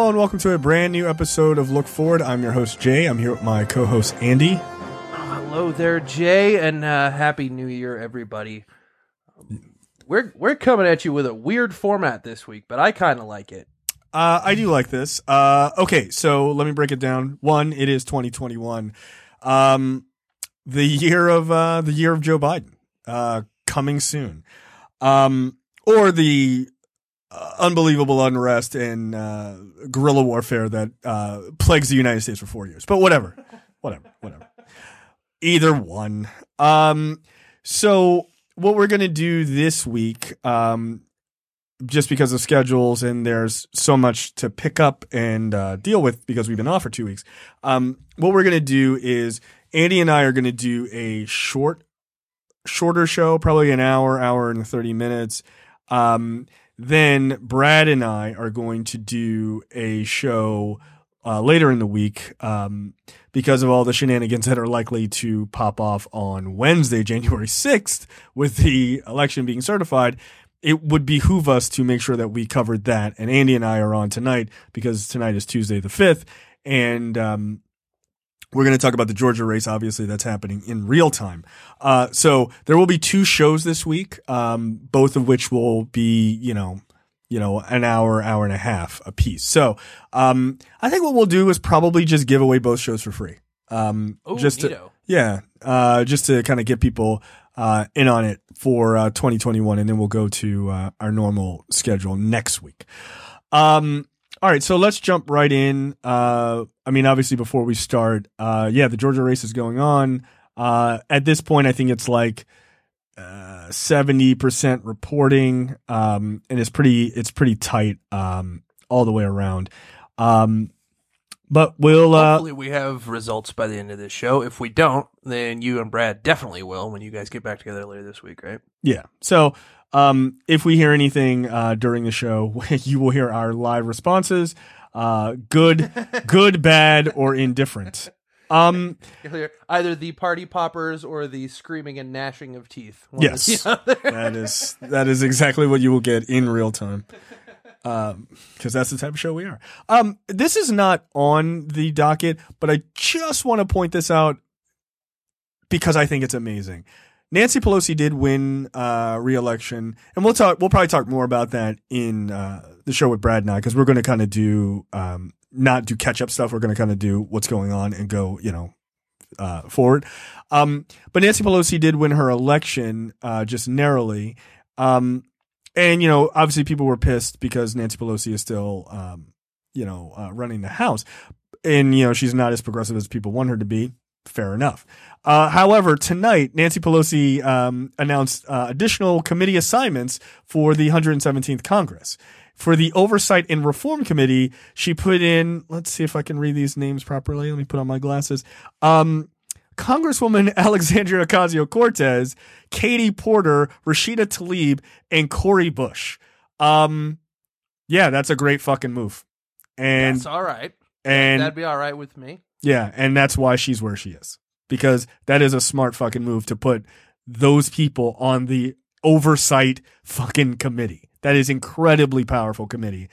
Hello and welcome to a brand new episode of Look Forward. I'm your host, Jay. I'm here with my co-host, Andy. Hello there, Jay, and Happy New Year, everybody. We're coming at you with a weird format this week, but I kind of like it. I do like this. Okay, so let me break it down. One, it is 2021, the year of Joe Biden, coming soon, or the unbelievable unrest and guerrilla warfare that plagues the United States for 4 years. But whatever. Either one. So what we're gonna do this week, just because of schedules and there's so much to pick up and deal with because we've been off for 2 weeks. What we're going to do is Andy and I are going to do a shorter show, probably an hour and 30 minutes. Then Brad and I are going to do a show later in the week because of all the shenanigans that are likely to pop off on Wednesday, January 6th, with the election being certified. It would behoove us to make sure that we covered that. And Andy and I are on tonight because tonight is Tuesday the 5th. And we're going to talk about the Georgia race, obviously, that's happening in real time. So there will be two shows this week, both of which will be, an hour and a half a piece. So I think what we'll do is probably just give away both shows for free. Just to kind of get people in on it for 2021, and then we'll go to our normal schedule next week. All right, so let's jump right in. Obviously, before we start, the Georgia race is going on. At this point, I think it's like 70% reporting, and it's pretty tight all the way around. But hopefully we have results by the end of this show. If we don't, then you and Brad definitely will when you guys get back together later this week, right? Yeah. So if we hear anything during the show, you will hear our live responses, good, bad, or indifferent. Either the party poppers or the screaming and gnashing of teeth. Yes, that is exactly what you will get in real time. Because that's the type of show we are. This is not on the docket, but I just want to point this out because I think it's amazing. Nancy Pelosi did win re-election, and we'll probably talk more about that in the show with Brad and I, because we're going to kind of do not do catch up stuff. We're going to kind of do what's going on and go forward. But Nancy Pelosi did win her election just narrowly. And, obviously people were pissed because Nancy Pelosi is still, running the House. And, she's not as progressive as people want her to be. Fair enough. However, tonight, Nancy Pelosi announced additional committee assignments for the 117th Congress. For the Oversight and Reform Committee, she put in, let's see if I can read these names properly. Let me put on my glasses. Congresswoman Alexandria Ocasio-Cortez, Katie Porter, Rashida Tlaib, and Cori Bush. That's a great fucking move. And that's all right. And that'd be all right with me. Yeah, and that's why she's where she is. Because that is a smart fucking move to put those people on the Oversight fucking committee. That is incredibly powerful committee.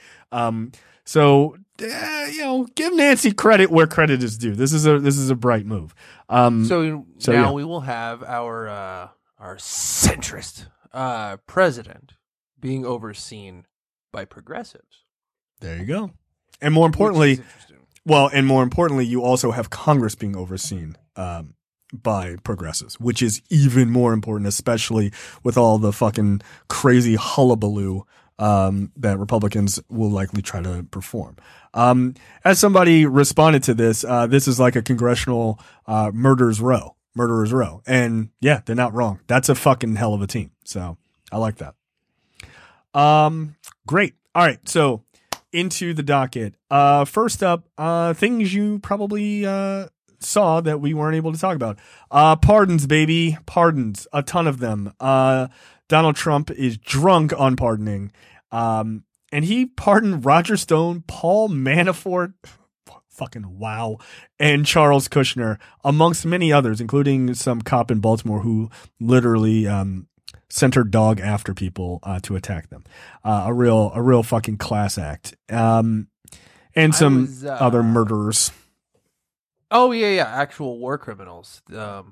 So give Nancy credit where credit is due. This is a bright move. So now we will have our centrist president being overseen by progressives. There you go. And more importantly, you also have Congress being overseen by progressives, which is even more important, especially with all the fucking crazy hullabaloo that Republicans will likely try to perform. As somebody responded to this, this is like a congressional murderer's row. And yeah, they're not wrong. That's a fucking hell of a team. So I like that. Great. All right. So into the docket. First up, things you probably saw that we weren't able to talk about. Pardons, baby. Pardons. A ton of them. Donald Trump is drunk on pardoning. And he pardoned Roger Stone, Paul Manafort, fucking wow, and Charles Kushner, amongst many others, including some cop in Baltimore who literally sent her dog after people to attack them. A real fucking class act. and some was, other murderers. Oh yeah, actual war criminals.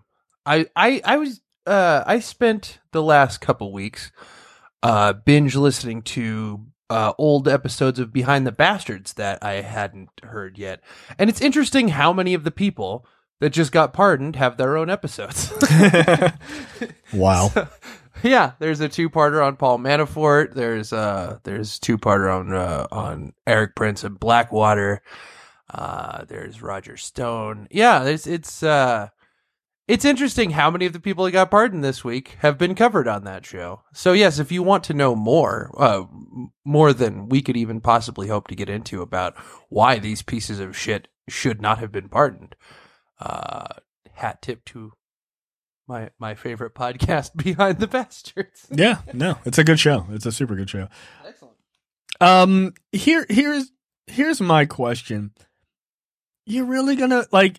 I spent the last couple weeks binge listening to old episodes of Behind the Bastards that I hadn't heard yet, and it's interesting how many of the people that just got pardoned have their own episodes. Wow. So, yeah, there's a two-parter on Paul Manafort. There's two-parter on Eric Prince of Blackwater. There's Roger Stone. Yeah, it's interesting how many of the people that got pardoned this week have been covered on that show. So yes, if you want to know more than we could even possibly hope to get into about why these pieces of shit should not have been pardoned, hat tip to my favorite podcast, Behind the Bastards. Yeah, no, it's a good show. It's a super good show. Excellent. Here's my question. You're really gonna like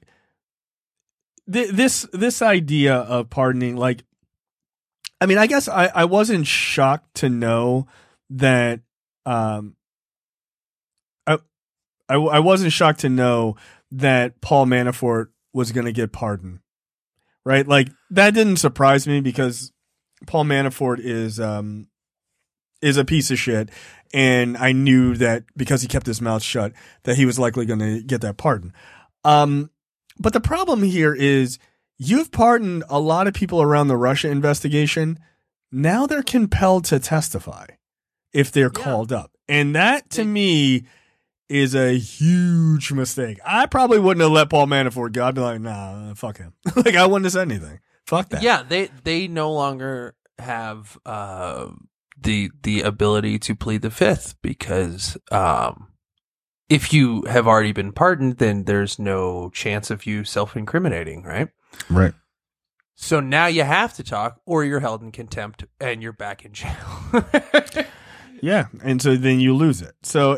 this idea of pardoning? Like, I mean, I guess I wasn't shocked to know that. I wasn't shocked to know that Paul Manafort was going to get pardoned, right? Like that didn't surprise me because Paul Manafort is a piece of shit, and I knew that because he kept his mouth shut that he was likely going to get that pardon. But the problem here is you've pardoned a lot of people around the Russia investigation. Now they're compelled to testify if they're called up, and that to me is a huge mistake. I probably wouldn't have let Paul Manafort go. I'd be like, nah, fuck him. Like I wouldn't have said anything. Fuck that. Yeah, they no longer have the ability to plead the fifth because if you have already been pardoned, then there's no chance of you self-incriminating, right? Right. So now you have to talk, or you're held in contempt and you're back in jail. Yeah, and so then you lose it. So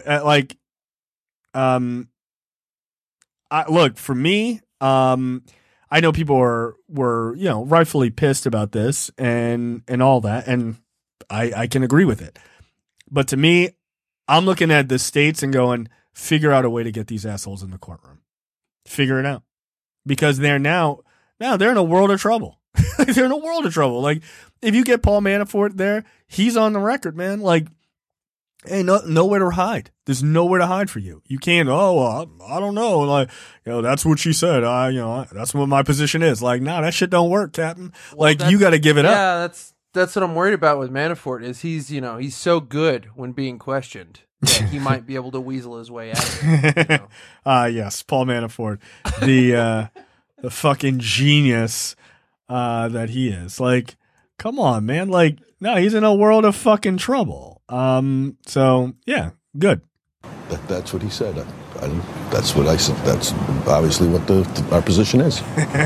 look, for me, I know people were rightfully pissed about this and all that, and I can agree with it. But to me, I'm looking at the states and going, figure out a way to get these assholes in the courtroom. Figure it out. Because they're now they're in a world of trouble. They're in a world of trouble. Like, if you get Paul Manafort there, he's on the record, man. Like, hey, nowhere to hide. There's nowhere to hide for you. You can't, I don't know. Like, that's what she said. That's what my position is. Like, nah, that shit don't work, Captain. Well, like, you got to give it up. Yeah, that's what I'm worried about with Manafort is he's so good when being questioned that he might be able to weasel his way out of it. Yes, Paul Manafort, the fucking genius that he is. Like, come on, man. Like, no, he's in a world of fucking trouble. So yeah, good. That's what he said. That's what I said. That's obviously what our position is.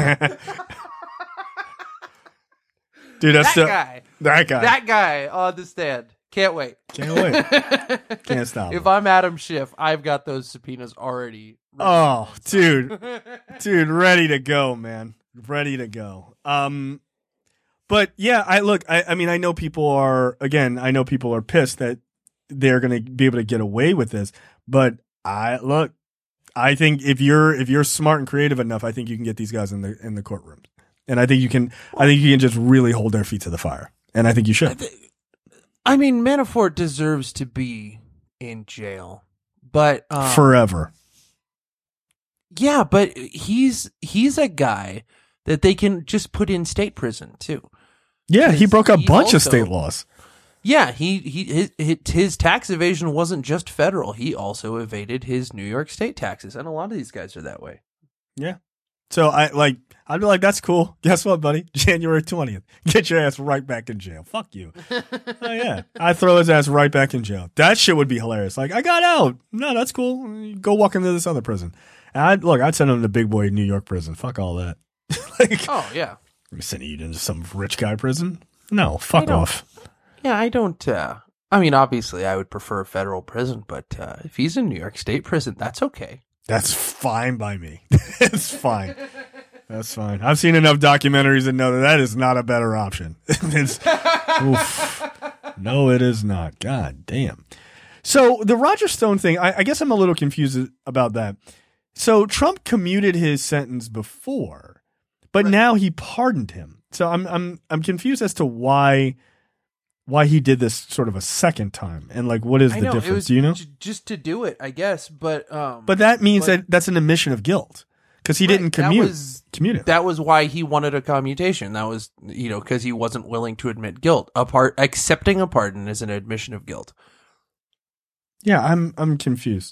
Dude, that's that guy. That guy on the stand. Can't wait. Can't stop. If I'm Adam Schiff, I've got those subpoenas already. Oh, dude, ready to go, man. Ready to go. But yeah, I mean, I know people are pissed that they're going to be able to get away with this, but I think if you're smart and creative enough, I think you can get these guys in the courtroom. And I think you can just really hold their feet to the fire. And I think you should. I mean, Manafort deserves to be in jail, but forever. Yeah, but he's a guy that they can just put in state prison too. Yeah, he broke a bunch of state laws. Yeah, his tax evasion wasn't just federal. He also evaded his New York state taxes, and a lot of these guys are that way. Yeah. So I'd be like, that's cool. Guess what, buddy? January 20th. Get your ass right back in jail. Fuck you. Oh yeah. I'd throw his ass right back in jail. That shit would be hilarious. Like, I got out. No, that's cool. Go walk into this other prison. And I'd send him to big boy New York prison. Fuck all that. Oh yeah. I'm sending you into some rich guy prison? No, fuck off. Yeah, I don't. I mean, obviously, I would prefer federal prison, but if he's in New York State prison, that's okay. That's fine by me. It's fine. That's fine. I've seen enough documentaries that know that is not a better option. Oof. No, it is not. God damn. So the Roger Stone thing, I guess I'm a little confused about that. So Trump commuted his sentence before, but now he pardoned him. So I'm confused as to why he did this sort of a second time, and like what is the difference? It was Do you know? Just to do it, I guess. But that means that's an admission of guilt because he didn't commute it. That was why he wanted a commutation. That was because he wasn't willing to admit guilt. Accepting a pardon is an admission of guilt. Yeah, I'm confused.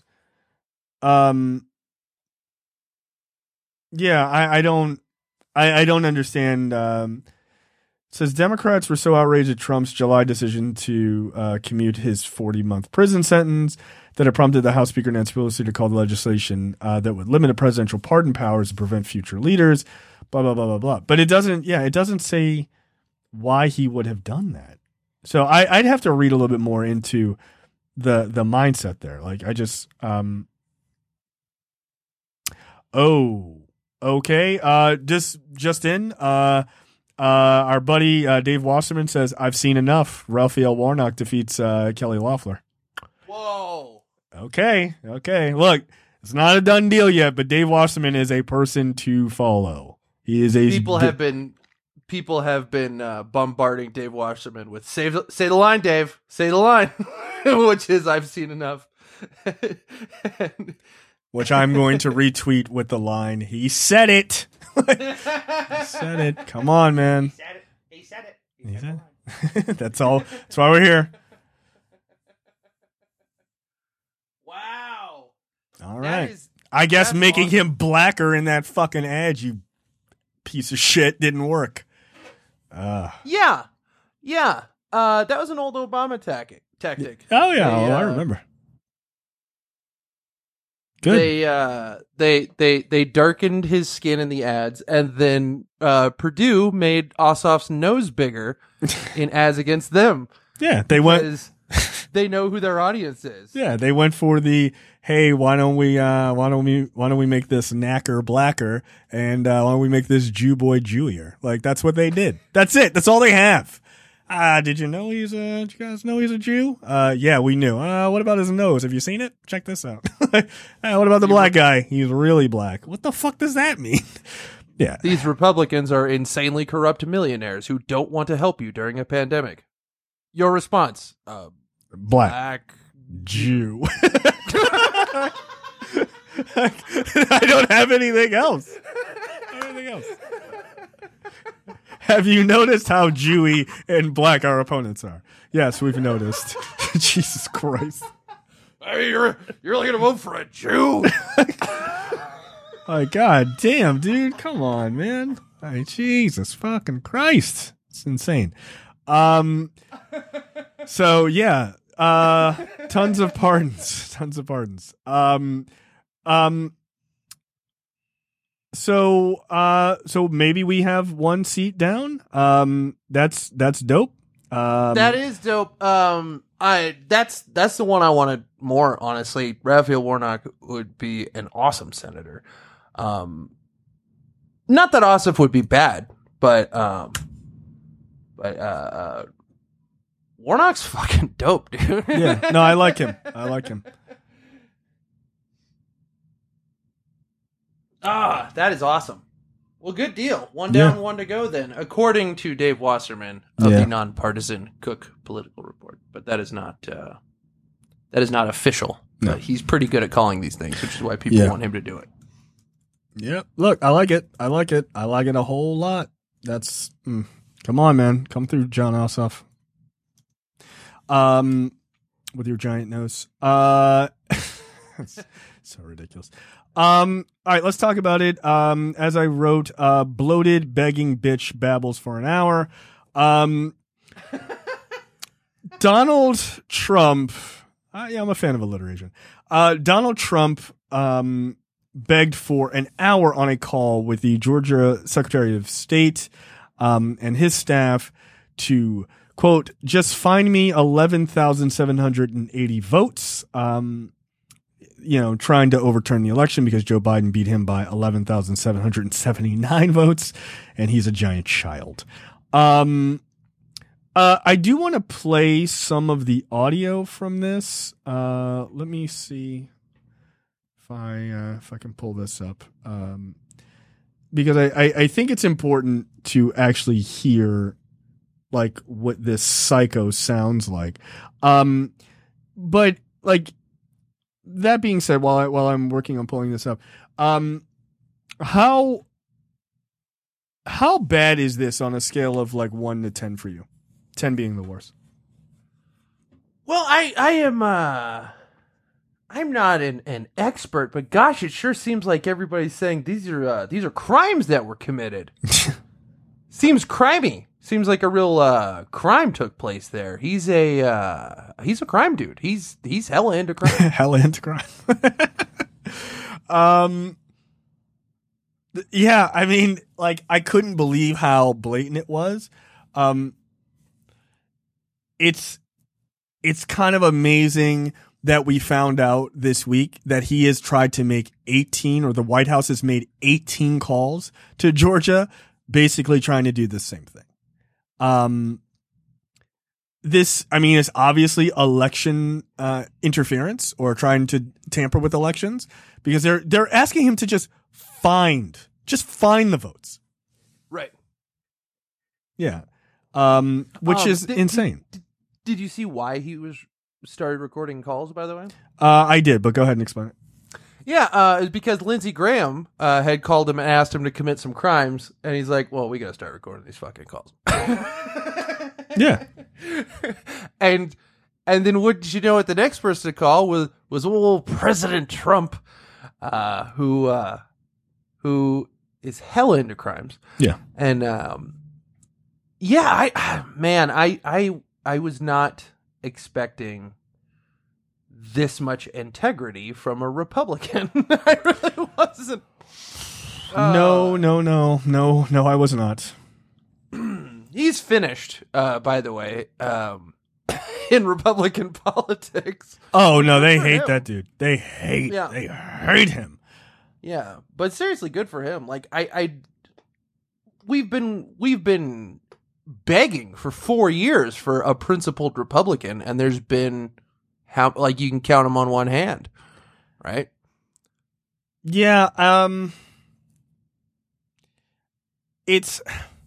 Yeah, I don't understand. It says Democrats were so outraged at Trump's July decision to commute his 40-month prison sentence that it prompted the House Speaker Nancy Pelosi to call the legislation that would limit a presidential pardon powers to prevent future leaders. Blah blah blah blah blah. But it doesn't say why he would have done that. So I'd have to read a little bit more into the mindset there. Like I just okay. Just in. Our buddy Dave Wasserman says, "I've seen enough. Raphael Warnock defeats Kelly Loeffler." Whoa. Okay. Look, it's not a done deal yet, but Dave Wasserman is a person to follow. He is a people have been bombarding Dave Wasserman with say the line, Dave, say the line, which is I've seen enough. Which I'm going to retweet with the line, "He said it." He said it. Come on, man. He said it. He said it. That's all. That's why we're here. Wow. All right. I guess making him blacker in that fucking ad, you piece of shit, didn't work. Yeah. That was an old Obama tactic. Oh yeah, I remember. Good. They darkened his skin in the ads, and then Purdue made Ossoff's nose bigger in ads against them. Yeah, they went. They know who their audience is. Yeah, they went for the hey, why don't we make this knacker blacker, and why don't we make this Jew boy Jewier? Like that's what they did. That's it. That's all they have. Did you know did you guys know he's a Jew? Yeah, we knew. What about his nose? Have you seen it? Check this out. What about the black guy? He's really black. What the fuck does that mean? Yeah. These Republicans are insanely corrupt millionaires who don't want to help you during a pandemic. Your response? Black Jew. I don't have anything else. Have you noticed how Jewy and black our opponents are? Yes, we've noticed. Jesus Christ. Hey, you're really gonna vote for a Jew? My God damn, dude. Come on, man. Hey, Jesus fucking Christ. It's insane. So yeah. Tons of pardons. So maybe we have one seat down. That's dope. That is dope. That's the one I wanted more, honestly. Raphael Warnock would be an awesome senator. Not that Ossoff would be bad, but Warnock's fucking dope, dude. Yeah. No, I like him. That is awesome. Well, good deal. One down, one to go then, according to Dave Wasserman of the nonpartisan Cook Political Report. But that is not official. No. He's pretty good at calling these things, which is why people want him to do it. Yep. Look, I like it. I like it a whole lot. That's come on, man. Come through, John Ossoff. With your giant nose. It's so ridiculous. All right, let's talk about it. As I wrote, bloated begging bitch babbles for an hour. Donald Trump. I'm a fan of alliteration. Donald Trump begged for an hour on a call with the Georgia Secretary of State and his staff to, quote, just find me 11,780 votes. Trying to overturn the election because Joe Biden beat him by 11,779 votes, and he's a giant child. I do want to play some of the audio from this. Let me see if I can pull this up. Because I think it's important to actually hear like what this psycho sounds like. But like that being said, while I'm working on pulling this up, how bad is this on a scale of like 1 to 10 for you? 10 being the worst. Well, I am I'm not an expert, but gosh, it sure seems like everybody's saying these are crimes that were committed. Seems crimey. Seems like a real crime took place there. He's a crime dude. He's hella into crime. Hella into crime. Yeah, I mean, like I couldn't believe how blatant it was. It's kind of amazing that we found out this week that he has tried to make 18, or the White House has made 18 calls to Georgia, basically trying to do the same thing. This, I mean, is obviously election interference or trying to tamper with elections, because they're asking him to just find the votes. Right. Yeah. Which is insane. Did you see why he started recording calls, by the way? I did, but go ahead and explain it. Yeah, it's because Lindsey Graham had called him and asked him to commit some crimes, and he's like, well, we got to start recording these fucking calls. Yeah. And then what did you know what the next person to call was old President Trump, who is hella into crimes. Yeah. And yeah, I was not expecting this much integrity from a Republican. I really wasn't. No, I was not. He's finished, by the way, in Republican politics. Oh no, they hate that dude. They hate him. Yeah, but seriously, good for him. Like we've been begging for 4 years for a principled Republican, and there's been you can count them on one hand, right? Yeah, it's.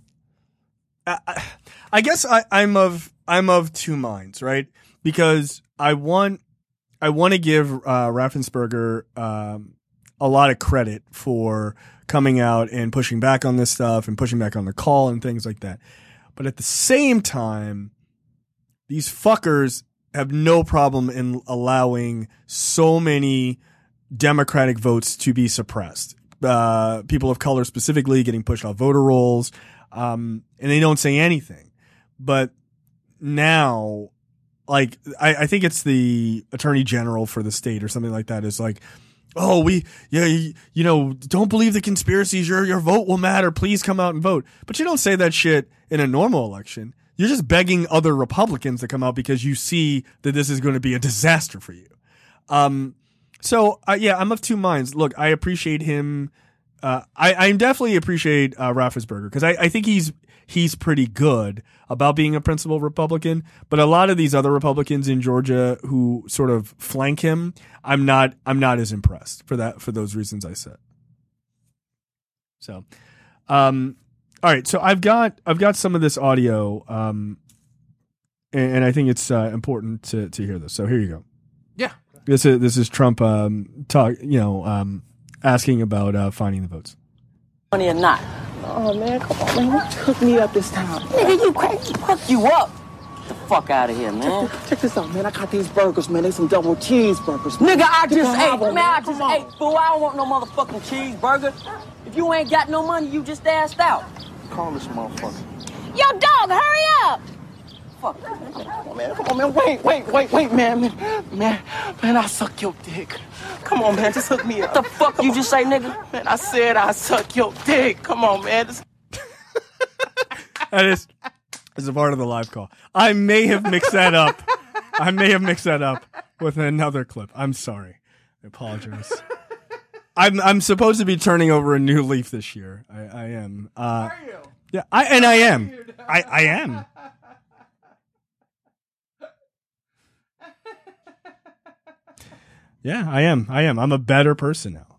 I guess I'm of two minds, right? Because I want to give Raffensperger a lot of credit for coming out and pushing back on this stuff and pushing back on the call and things like that. But at the same time, these fuckers have no problem in allowing so many Democratic votes to be suppressed. People of color specifically getting pushed off voter rolls, and they don't say anything. But now, like, I think it's the attorney general for the state or something like that is like, oh, don't believe the conspiracies. Your vote will matter. Please come out and vote. But you don't say that shit in a normal election. You're just begging other Republicans to come out because you see that this is going to be a disaster for you. So I'm of two minds. Look, I appreciate him. I definitely appreciate Raffensperger because I think he's pretty good about being a principled Republican. But a lot of these other Republicans in Georgia who sort of flank him, I'm not as impressed for those reasons I said. So, all right. So I've got some of this audio, and I think it's important to hear this. So here you go. Yeah. This is Trump asking about finding the votes. Money or not? Oh man, come on, man. What took me up this time? Nigga, you crazy? Fuck you up. Get the fuck out of here, man. Check this out, man. I got these burgers, man. They some double cheeseburgers. Nigga, I just ate. Man, I just ate. Fool, I don't want no motherfucking cheeseburger. If you ain't got no money, you just asked out. Call this motherfucker. Yo, dog, hurry up! Fuck. Come on, man. Wait, man. Man, I suck your dick. Come on, man. Just hook me up. What the fuck you just say, nigga? Man, I said I suck your dick. Come on, man. That is a part of the live call. I may have mixed that up. With another clip. I'm sorry. I apologize. I'm supposed to be turning over a new leaf this year. I am. Are you? Yeah, I am. I am. Yeah, I am. I'm a better person now.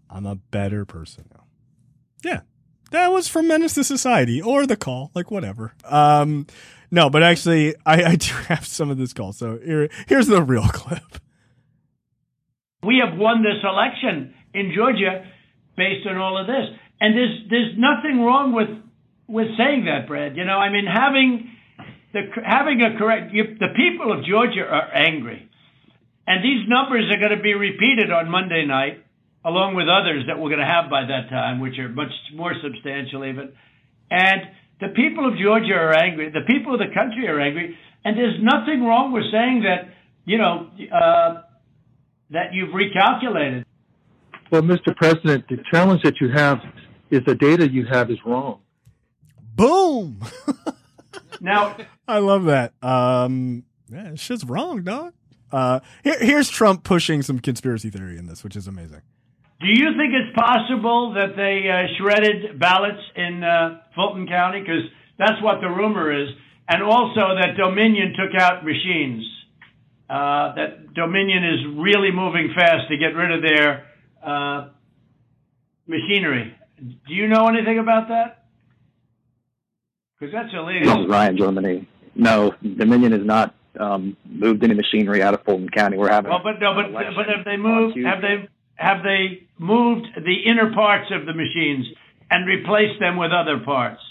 Yeah. That was from Menace to Society or The Call, like whatever. No, but actually, I do have some of this call. So here's the real clip. We have won this election in Georgia based on all of this. And there's nothing wrong with saying that, Brad. You know, I mean, having a correct, the people of Georgia are angry. And these numbers are going to be repeated on Monday night, along with others that we're going to have by that time, which are much more substantial even. And the people of Georgia are angry. The people of the country are angry. And there's nothing wrong with saying that, you know, that you've recalculated. Well, Mr. President, the challenge that you have is the data you have is wrong. Boom. Now, I love that. Yeah, shit's wrong, dog. Here's Trump pushing some conspiracy theory in this, which is amazing. do you think it's possible that they shredded ballots in Fulton County? Because that's what the rumor is. And also that Dominion took out machines. That Dominion is really moving fast to get rid of their machinery. Do you know anything about that? Because that's illegal. This is Ryan Germany. No, Dominion has not moved any machinery out of Fulton County. We're having. Well, but have they moved? Have they moved the inner parts of the machines and replaced them with other parts?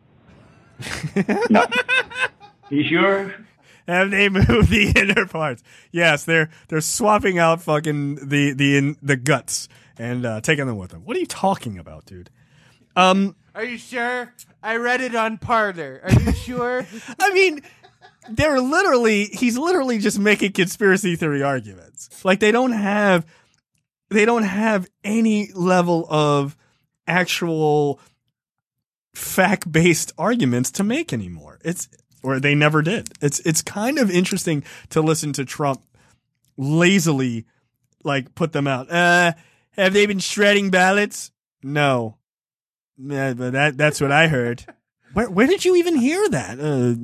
No. You sure? Have they moved the inner parts? Yes, they're swapping out fucking the guts and taking them with them. What are you talking about, dude? Are you sure? I read it on Parler. Are you sure? I mean, he's literally just making conspiracy theory arguments. Like they don't have any level of actual fact-based arguments to make anymore. Or they never did. It's kind of interesting to listen to Trump lazily like put them out. Have they been shredding ballots? No. But that's what I heard. Where did you even hear that?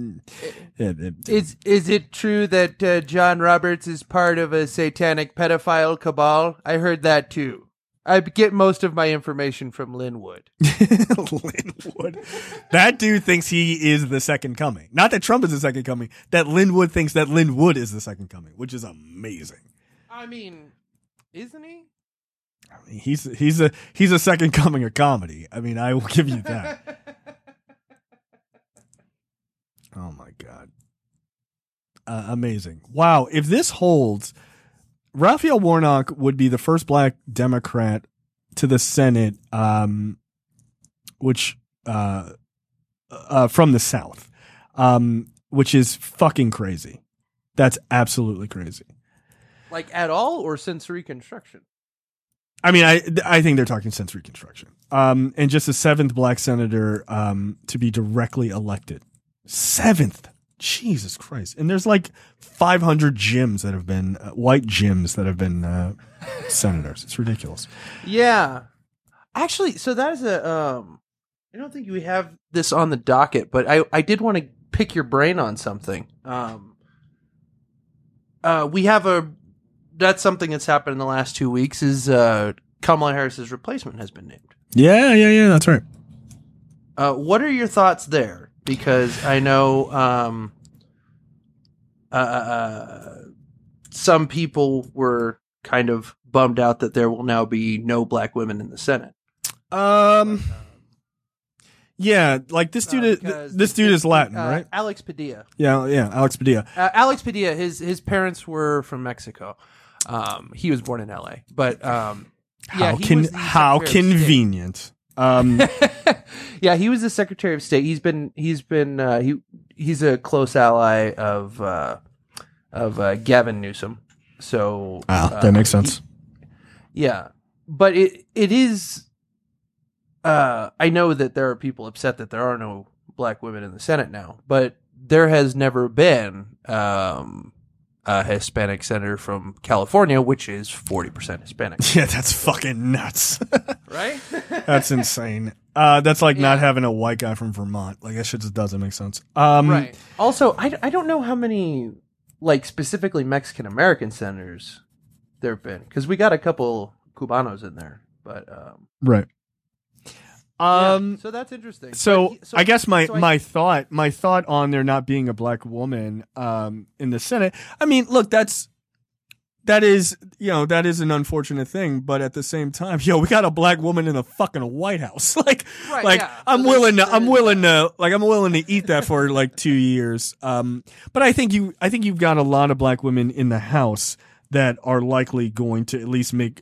Is it true that John Roberts is part of a satanic pedophile cabal? I heard that too. I get most of my information from Lin Wood. Lin Wood. That dude thinks he is the second coming. Not that Trump is the second coming. That Lin Wood thinks that Lin Wood is the second coming, which is amazing. I mean, isn't he? I mean, he's a second coming of comedy. I mean, I will give you that. Oh my God. Amazing. Wow. If this holds, Raphael Warnock would be the first black Democrat to the Senate, which from the South, which is fucking crazy. That's absolutely crazy. Like at all or since Reconstruction? I mean, I think they're talking since Reconstruction. And just the seventh black senator to be directly elected. Seventh. Jesus Christ. And there's like 500 Jims that have been, white Jims that have been senators. It's ridiculous. Yeah. Actually, so that is I don't think we have this on the docket, but I did want to pick your brain on something. We have that's something that's happened in the last 2 weeks is Kamala Harris's replacement has been named. Yeah, that's right. What are your thoughts there? Because I know some people were kind of bummed out that there will now be no black women in the Senate. Yeah, like this dude is Latin, right? Alex Padilla. Yeah, Alex Padilla. Alex Padilla. His parents were from Mexico. He was born in L.A. But how convenient. Yeah, he was the Secretary of State. He's a close ally of Gavin Newsom. So that makes sense. But it is. I know that there are people upset that there are no black women in the Senate now, but there has never been a Hispanic senator from California, which is 40% Hispanic. Yeah, that's fucking nuts. Right? That's insane. That's like not having a white guy from Vermont. Like that shit just doesn't make sense. Right. Also, I don't know how many, like specifically Mexican American senators there have been, because we got a couple Cubanos in there, but Right. so that's interesting. So I guess my I- thought on there not being a black woman in the Senate. I mean, look, that is an unfortunate thing, but at the same time, we got a black woman in the fucking White House. I'm willing to eat that for like 2 years. But I think you've got a lot of black women in the House that are likely going to at least make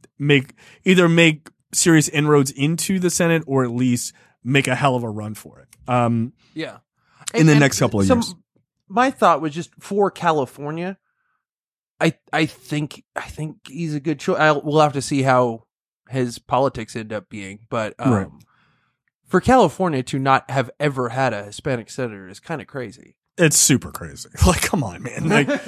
serious inroads into the Senate, or at least make a hell of a run for it. In the next couple of years. My thought was just for California. I think he's a good choice. We'll have to see how his politics end up being, but Right. For California to not have ever had a Hispanic senator is kind of crazy. It's super crazy. Like, come on, man.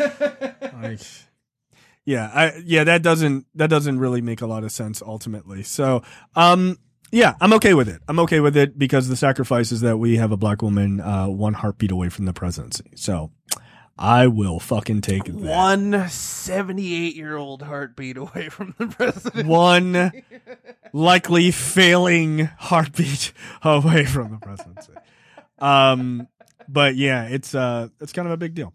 That doesn't really make a lot of sense ultimately. So, I'm okay with it. I'm okay with it because the sacrifice is that we have a black woman, one heartbeat away from the presidency. So I will fucking take that. 178-year-old heartbeat away from the president. One likely failing heartbeat away from the presidency. But yeah, it's kind of a big deal.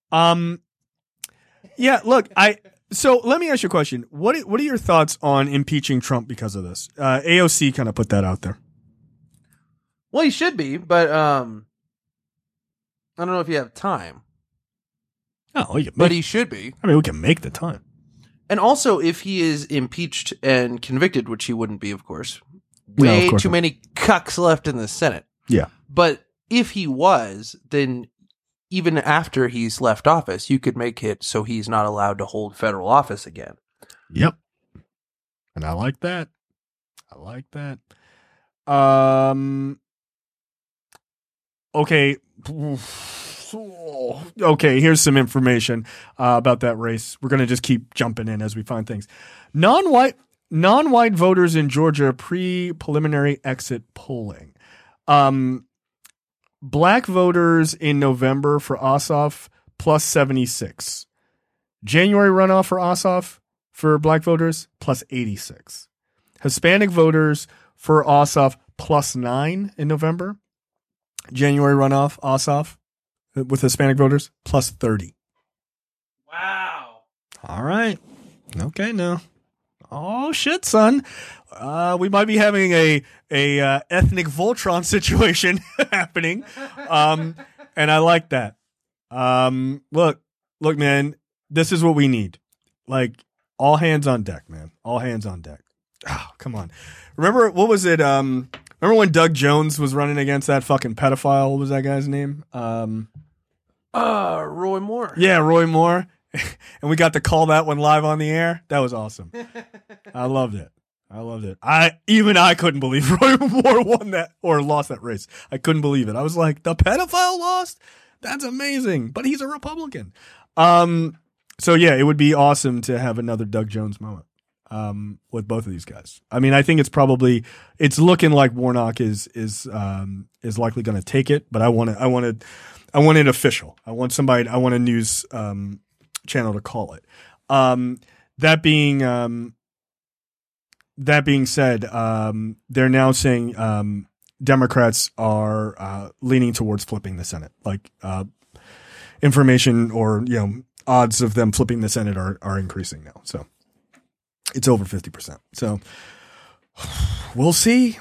Look, so let me ask you a question. What are your thoughts on impeaching Trump because of this? AOC kind of put that out there. Well, he should be, but I don't know if you have time. Oh, but he should be. I mean, we can make the time. And also, if he is impeached and convicted, which he wouldn't be, of course, No, of way course too not. many cucks left in the Senate. Yeah. But if he was, then even after he's left office, you could make it so he's not allowed to hold federal office again. Yep. And I like that. Okay. Okay, here's some information about that race. We're going to just keep jumping in as we find things. Non-white voters in Georgia preliminary exit polling. Black voters in November for Ossoff plus 76. January runoff for Ossoff for black voters plus 86. Hispanic voters for Ossoff plus 9 in November. January runoff Ossoff with Hispanic voters plus 30. Wow. All right. Okay, now. Oh shit, son. We might be having a ethnic Voltron situation happening. And I like that. Look, man, this is what we need. Like, all hands on deck, man. All hands on deck. Oh, come on. Remember, what was it? Remember when Doug Jones was running against that fucking pedophile? What was that guy's name? Roy Moore. Yeah, Roy Moore. And we got to call that one live on the air. That was awesome. I loved it. I couldn't believe Roy Moore won that or lost that race. I couldn't believe it. I was like, the pedophile lost? That's amazing. But he's a Republican. So yeah, it would be awesome to have another Doug Jones moment with both of these guys. I mean, I think it's looking like Warnock is likely going to take it, but I want it official. I want a news channel to call it. That being said, they're now saying Democrats are leaning towards flipping the Senate. Like information or odds of them flipping the Senate are increasing now. So it's over 50%. So we'll see.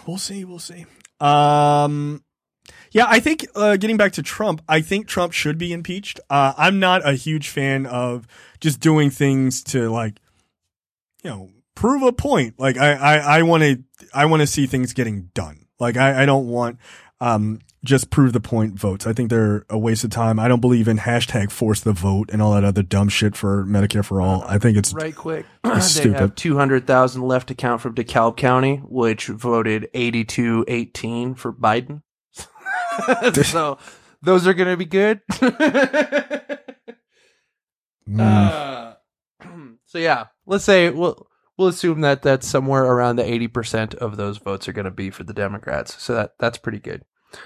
Yeah, I think getting back to Trump, I think Trump should be impeached. I'm not a huge fan of just doing things to prove a point. Like I want to see things getting done. Like I don't want just prove the point votes. I think they're a waste of time. I don't believe in hashtag force the vote and all that other dumb shit for Medicare for all. I think it's right quick. It's They stupid. have 200,000 left to count from DeKalb County, which voted 82-18 for Biden. So those are going to be good. So yeah, let's say we'll assume that that's somewhere around the 80% of those votes are going to be for the Democrats. So that's pretty good.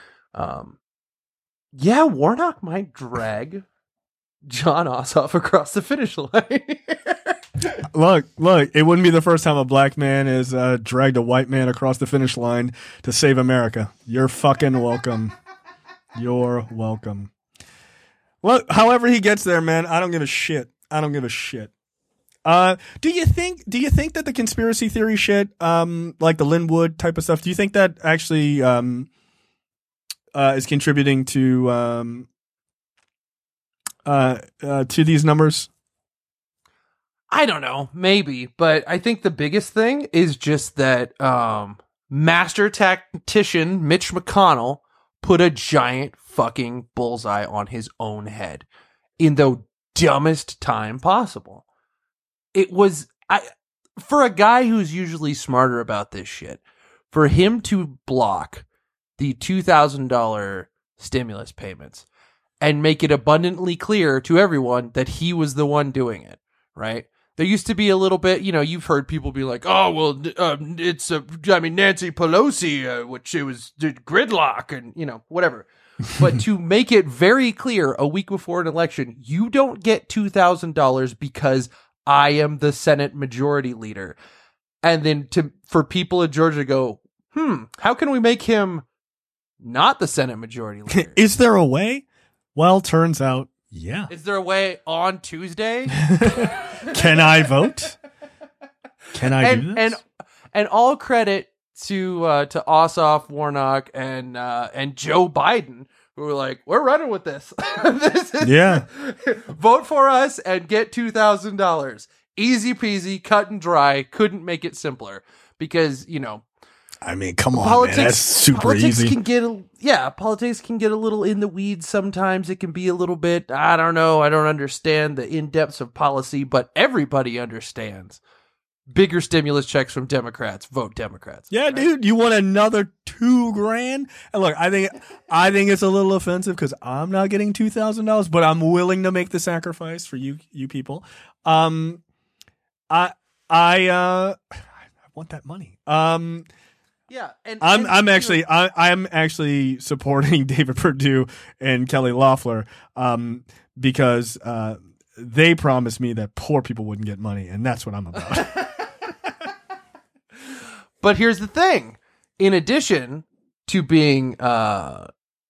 Yeah, Warnock might drag John Ossoff across the finish line. Look, it wouldn't be the first time a black man has dragged a white man across the finish line to save America. You're fucking welcome. You're welcome. Well, however he gets there, man, I don't give a shit. I don't give a shit. Do you think that the conspiracy theory shit, like the Linwood type of stuff, do you think that actually is contributing to these numbers? I don't know, maybe, but I think the biggest thing is just that master tactician Mitch McConnell put a giant fucking bullseye on his own head in the dumbest time possible. It was, for a guy who's usually smarter about this shit, for him to block the $2,000 stimulus payments and make it abundantly clear to everyone that he was the one doing it, right? There used to be a little bit, you've heard people be like, oh, well, it's, Nancy Pelosi, which it was gridlock and, whatever. But to make it very clear a week before an election, you don't get $2,000 because I am the Senate majority leader. And then for people in Georgia to go, how can we make him not the Senate majority leader? Is there a way? Well, turns out, yeah. Is there a way on Tuesday? Can I vote? Can I do this? And all credit to Ossoff, Warnock, and Joe Biden, who were like, we're running with this. Vote for us and get $2,000. Easy peasy, cut and dry. Couldn't make it simpler because, I mean, come on, man. That's super easy. Politics can get a little in the weeds sometimes. It can be a little bit, I don't know. I don't understand the in-depths of policy, but everybody understands. Bigger stimulus checks from Democrats. Vote Democrats. Yeah, right? Dude, you want another $2,000? And look, I think it's a little offensive because I'm not getting $2,000, but I'm willing to make the sacrifice for you people. I want that money. Yeah, I'm actually supporting David Perdue and Kelly Loeffler because they promised me that poor people wouldn't get money, and that's what I'm about. But here's the thing: in addition to being a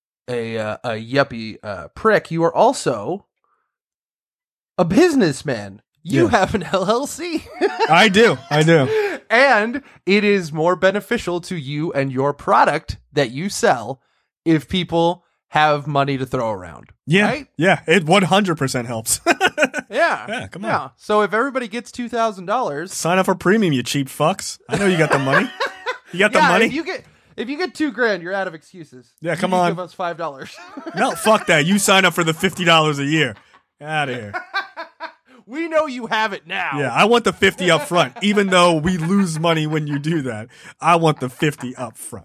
yuppie prick, you are also a businessman. You have an LLC. I do. And it is more beneficial to you and your product that you sell if people have money to throw around. Yeah. Right? Yeah. It 100% helps. Yeah. Come on. So if everybody gets $2,000, sign up for premium, you cheap fucks. I know you got the money. You got the money. If you get $2,000, you're out of excuses. Yeah, come on. Give us $5. No, fuck that. You sign up for the $50 a year. Out of here. We know you have it now. Yeah, I want the 50 up front, even though we lose money when you do that. I want the 50 up front.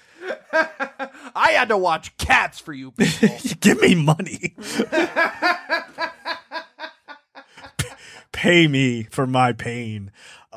I had to watch Cats for you people. Give me money. Pay me for my pain.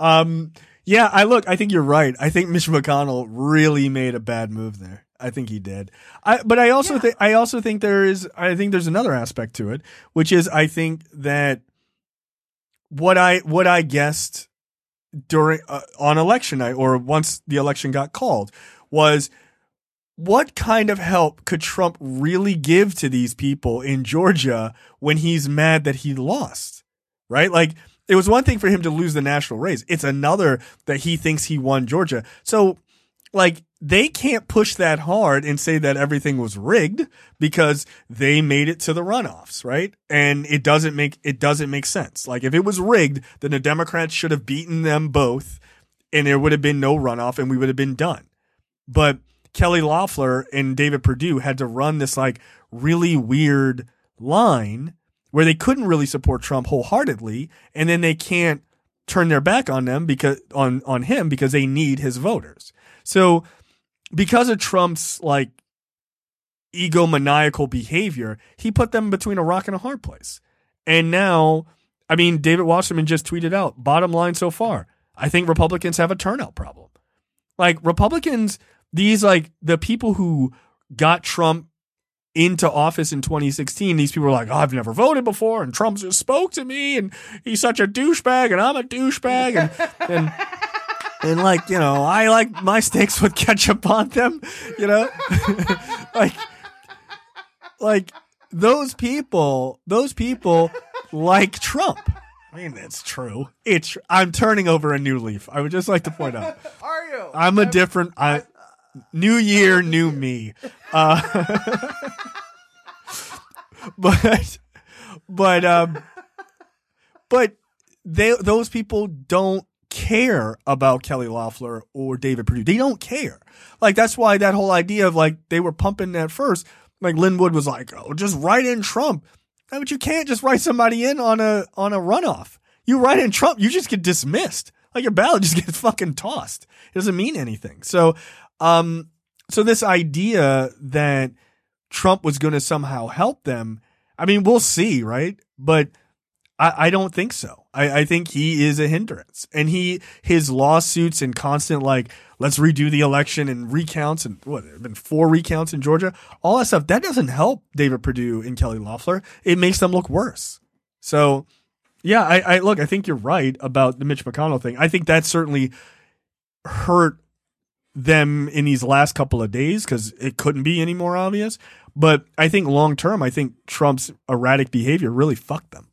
I think you're right. I think Mitch McConnell really made a bad move there. I think he did. But I also think there's another aspect to it, which is I think that what I guessed during on election night or once the election got called was what kind of help could Trump really give to these people in Georgia when he's mad that he lost, right? Like it was one thing for him to lose the national race. It's another that he thinks he won Georgia. So like they can't push that hard and say that everything was rigged because they made it to the runoffs, right? And it doesn't make sense. Like if it was rigged, then the Democrats should have beaten them both and there would have been no runoff and we would have been done. But Kelly Loeffler and David Perdue had to run this like really weird line where they couldn't really support Trump wholeheartedly, and then they can't turn their back on them because on him because they need his voters. So because of Trump's like egomaniacal behavior, he put them between a rock and a hard place. And now, I mean, David Wasserman just tweeted out, bottom line so far, I think Republicans have a turnout problem. Like Republicans, these like the people who got Trump into office in 2016, these people were like, oh, I've never voted before, and Trump just spoke to me, and he's such a douchebag, and I'm a douchebag, and like, you know, I like my steaks with ketchup on them, you know? like those people like Trump. I mean, that's true. I'm turning over a new leaf. I would just like to point out. Are you? I'm a different, new year, new me. But those people don't care about Kelly Loeffler or David Perdue. They don't care. Like, that's why that whole idea of like they were pumping at first. Like Lin Wood was like, oh, just write in Trump. No, but you can't just write somebody in on a runoff. You write in Trump, you just get dismissed. Like your ballot just gets fucking tossed. It doesn't mean anything. So this idea that Trump was going to somehow help them, I mean, we'll see, right? But I don't think so. I think he is a hindrance, and his lawsuits and constant like, let's redo the election and recounts, and what, there have been 4 recounts in Georgia, all that stuff, that doesn't help David Perdue and Kelly Loeffler. It makes them look worse. So yeah, I look, I think you're right about the Mitch McConnell thing. I think that certainly hurt them in these last couple of days because it couldn't be any more obvious. But I think long term, I think Trump's erratic behavior really fucked them.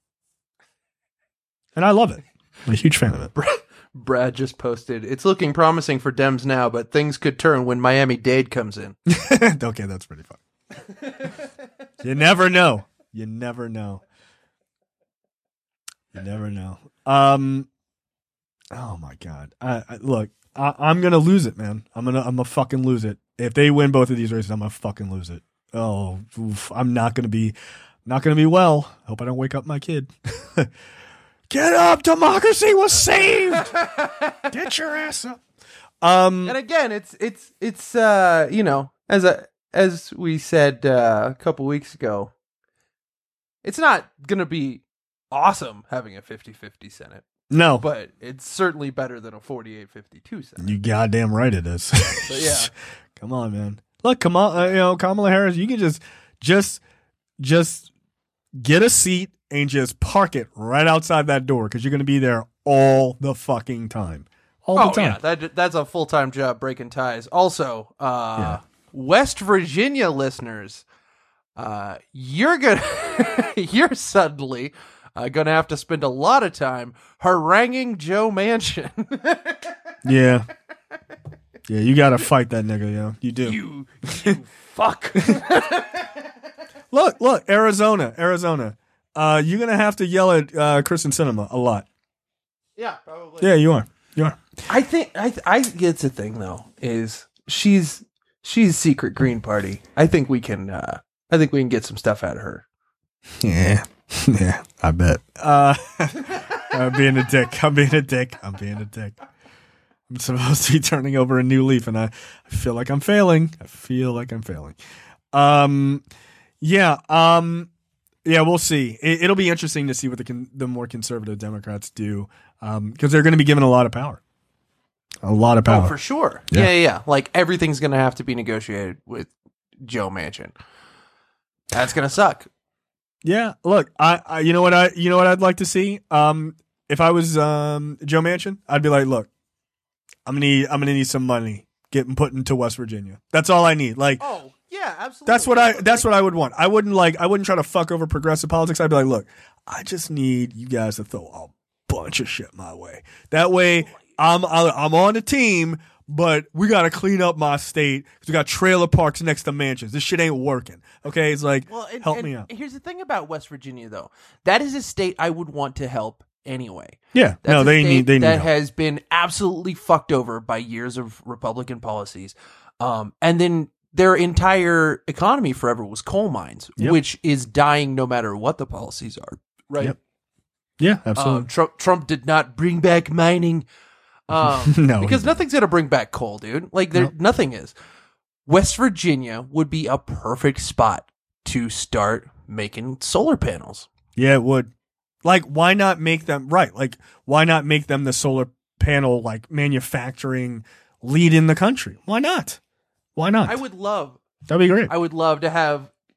And I love it. I'm a huge fan of it. Brad just posted, it's looking promising for Dems now, but things could turn when Miami-Dade comes in. Okay, that's pretty fun. You never know. You never know. You never know. Oh my God. Look, I'm going to lose it, man. I'm going to fucking lose it. If they win both of these races, I'm going to fucking lose it. Oh, oof, I'm not going to be well. Hope I don't wake up my kid. Get up! Democracy was saved. Get your ass up. And again, it's you know, as we said a couple weeks ago, it's not gonna be awesome having a 50-50 Senate. No, but it's certainly better than a 48-52 Senate. You goddamn right it is. But yeah, come on, man. Look, come on, you know, Kamala Harris. You can just get a seat and just park it right outside that door because you're going to be there all the fucking time. All the time. Yeah, that's a full-time job breaking ties. Also, West Virginia listeners, you're suddenly going to have to spend a lot of time haranguing Joe Manchin. Yeah. Yeah, you got to fight that nigga, yo. You do. You fuck. Look, Arizona. You're going to have to yell at Kristen Sinema a lot. Yeah, probably. Yeah, you are. I think it's a thing though. Is she's secret Green Party. I think we can get some stuff out of her. Yeah, I bet. I'm being a dick. I'm supposed to be turning over a new leaf, and I feel like I'm failing. Yeah, we'll see. It'll be interesting to see what the more conservative Democrats do, because they're going to be given a lot of power. Oh, for sure. Yeah. Like everything's going to have to be negotiated with Joe Manchin. That's going to suck. Yeah. Look, I you know what I'd like to see. If I was Joe Manchin, I'd be like, look, I'm gonna need some money getting put into West Virginia. That's all I need. Like, oh yeah, absolutely. That's what I would want. I wouldn't try to fuck over progressive politics. I'd be like, look, I just need you guys to throw a bunch of shit my way. That way, I'm on the team, but we got to clean up my state because we got trailer parks next to mansions. This shit ain't working. Okay, it's like, help me out. Here's the thing about West Virginia, though. That is a state I would want to help anyway. Yeah, they need that help. Has been absolutely fucked over by years of Republican policies, and then their entire economy forever was coal mines, which is dying no matter what the policies are. Right? Yep. Yeah, absolutely. Trump did not bring back mining. No, because nothing's gonna bring back coal, dude. Like nothing is. West Virginia would be a perfect spot to start making solar panels. Yeah, it would. Like, why not make them right? Like, why not make them the solar panel like manufacturing lead in the country? Why not? I would love. That'd be great. I would love to have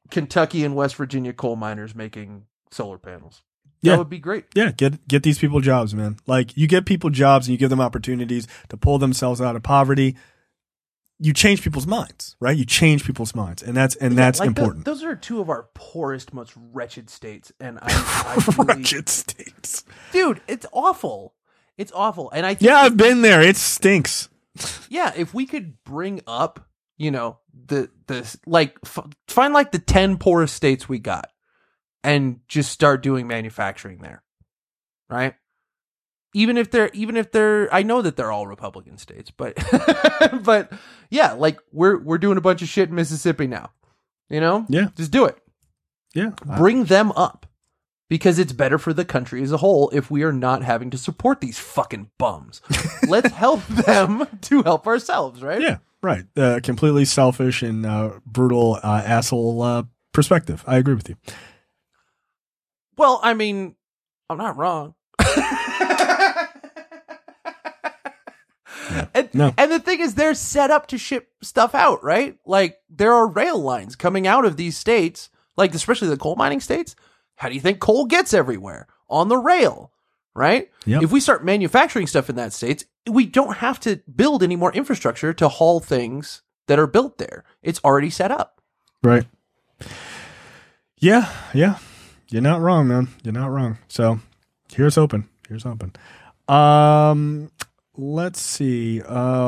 Kentucky and West Virginia coal miners making solar panels. Yeah. That would be great. Yeah, get these people jobs, man. Like, you get people jobs and you give them opportunities to pull themselves out of poverty. You change people's minds, right? You change people's minds, and that's like important. Those are two of our poorest, most wretched states, and I really, Wretched states, dude. It's awful. It's awful, and I think I've been there. It stinks. Yeah, if we could bring up, the like find like the 10 poorest states we got, and just start doing manufacturing there, right? Even if they're, I know that they're all Republican states, but but yeah, like we're doing a bunch of shit in Mississippi now, Yeah, just do it. Yeah, Bring them up, because it's better for the country as a whole if we are not having to support these fucking bums. Let's help them to help ourselves, right? Yeah, right. Completely selfish and brutal asshole perspective. I agree with you. Well, I mean, I'm not wrong. No. And the thing is, they're set up to ship stuff out, right? Like, there are rail lines coming out of these states, like especially the coal mining states. How do you think coal gets everywhere? On the rail, right? Yep. If we start manufacturing stuff in that states, we don't have to build any more infrastructure to haul things that are built there. It's already set up. Right. Yeah. You're not wrong, man. You're not wrong. So here's hoping. Let's see.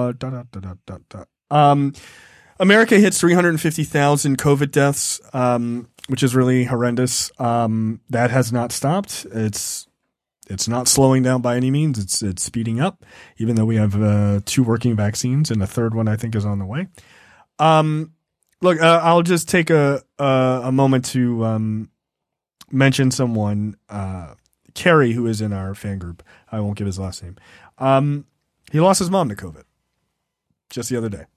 America hits 350,000 COVID deaths, which is really horrendous. That has not stopped. It's not slowing down by any means. It's speeding up, even though we have 2 working vaccines and a third one I think is on the way. Look, I'll just take a moment to mention someone, Kerry, who is in our fan group. I won't give his last name. He lost his mom to COVID just the other day.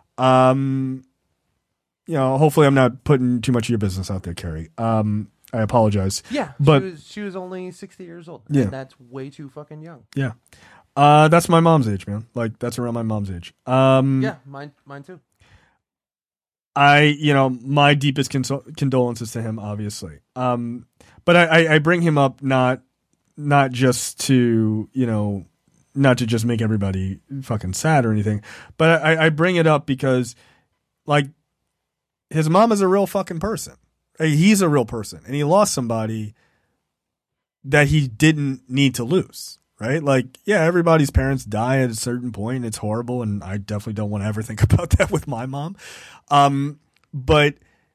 Hopefully I'm not putting too much of your business out there, Kerry. I apologize. Yeah, but she was only 60 years old. Yeah. And that's way too fucking young. Yeah. That's my mom's age, man. Like, that's around my mom's age. Yeah, mine too. My deepest condolences to him, obviously. But I bring him up not just to, not to just make everybody fucking sad or anything, but I bring it up because, like, his mom is a real fucking person. He's a real person, and he lost somebody that he didn't need to lose, right? Like, yeah, everybody's parents die at a certain point. It's horrible, and I definitely don't want to ever think about that with my mom. But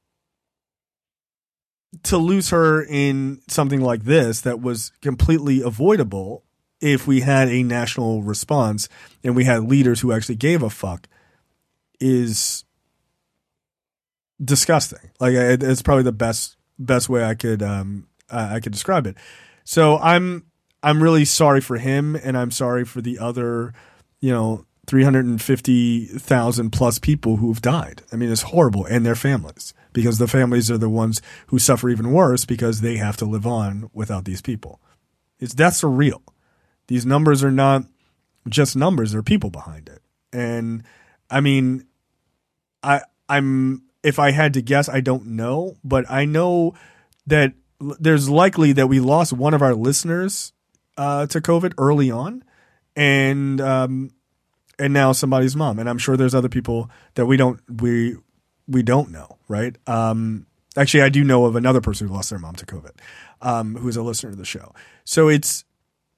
to lose her in something like this that was completely avoidable if we had a national response and we had leaders who actually gave a fuck is disgusting. Like, it's probably the best way I could describe it. So I'm really sorry for him, and I'm sorry for the other, 350,000 plus people who've died. I mean, it's horrible, and their families, because the families are the ones who suffer even worse because they have to live on without these people. Deaths are real. These numbers are not just numbers; there are people behind it. And I mean, I'm if I had to guess, I don't know, but I know that there's likely that we lost one of our listeners to COVID early on, and now somebody's mom, and I'm sure there's other people that we don't know, right? Actually, I do know of another person who lost their mom to COVID, who's a listener to the show. So it's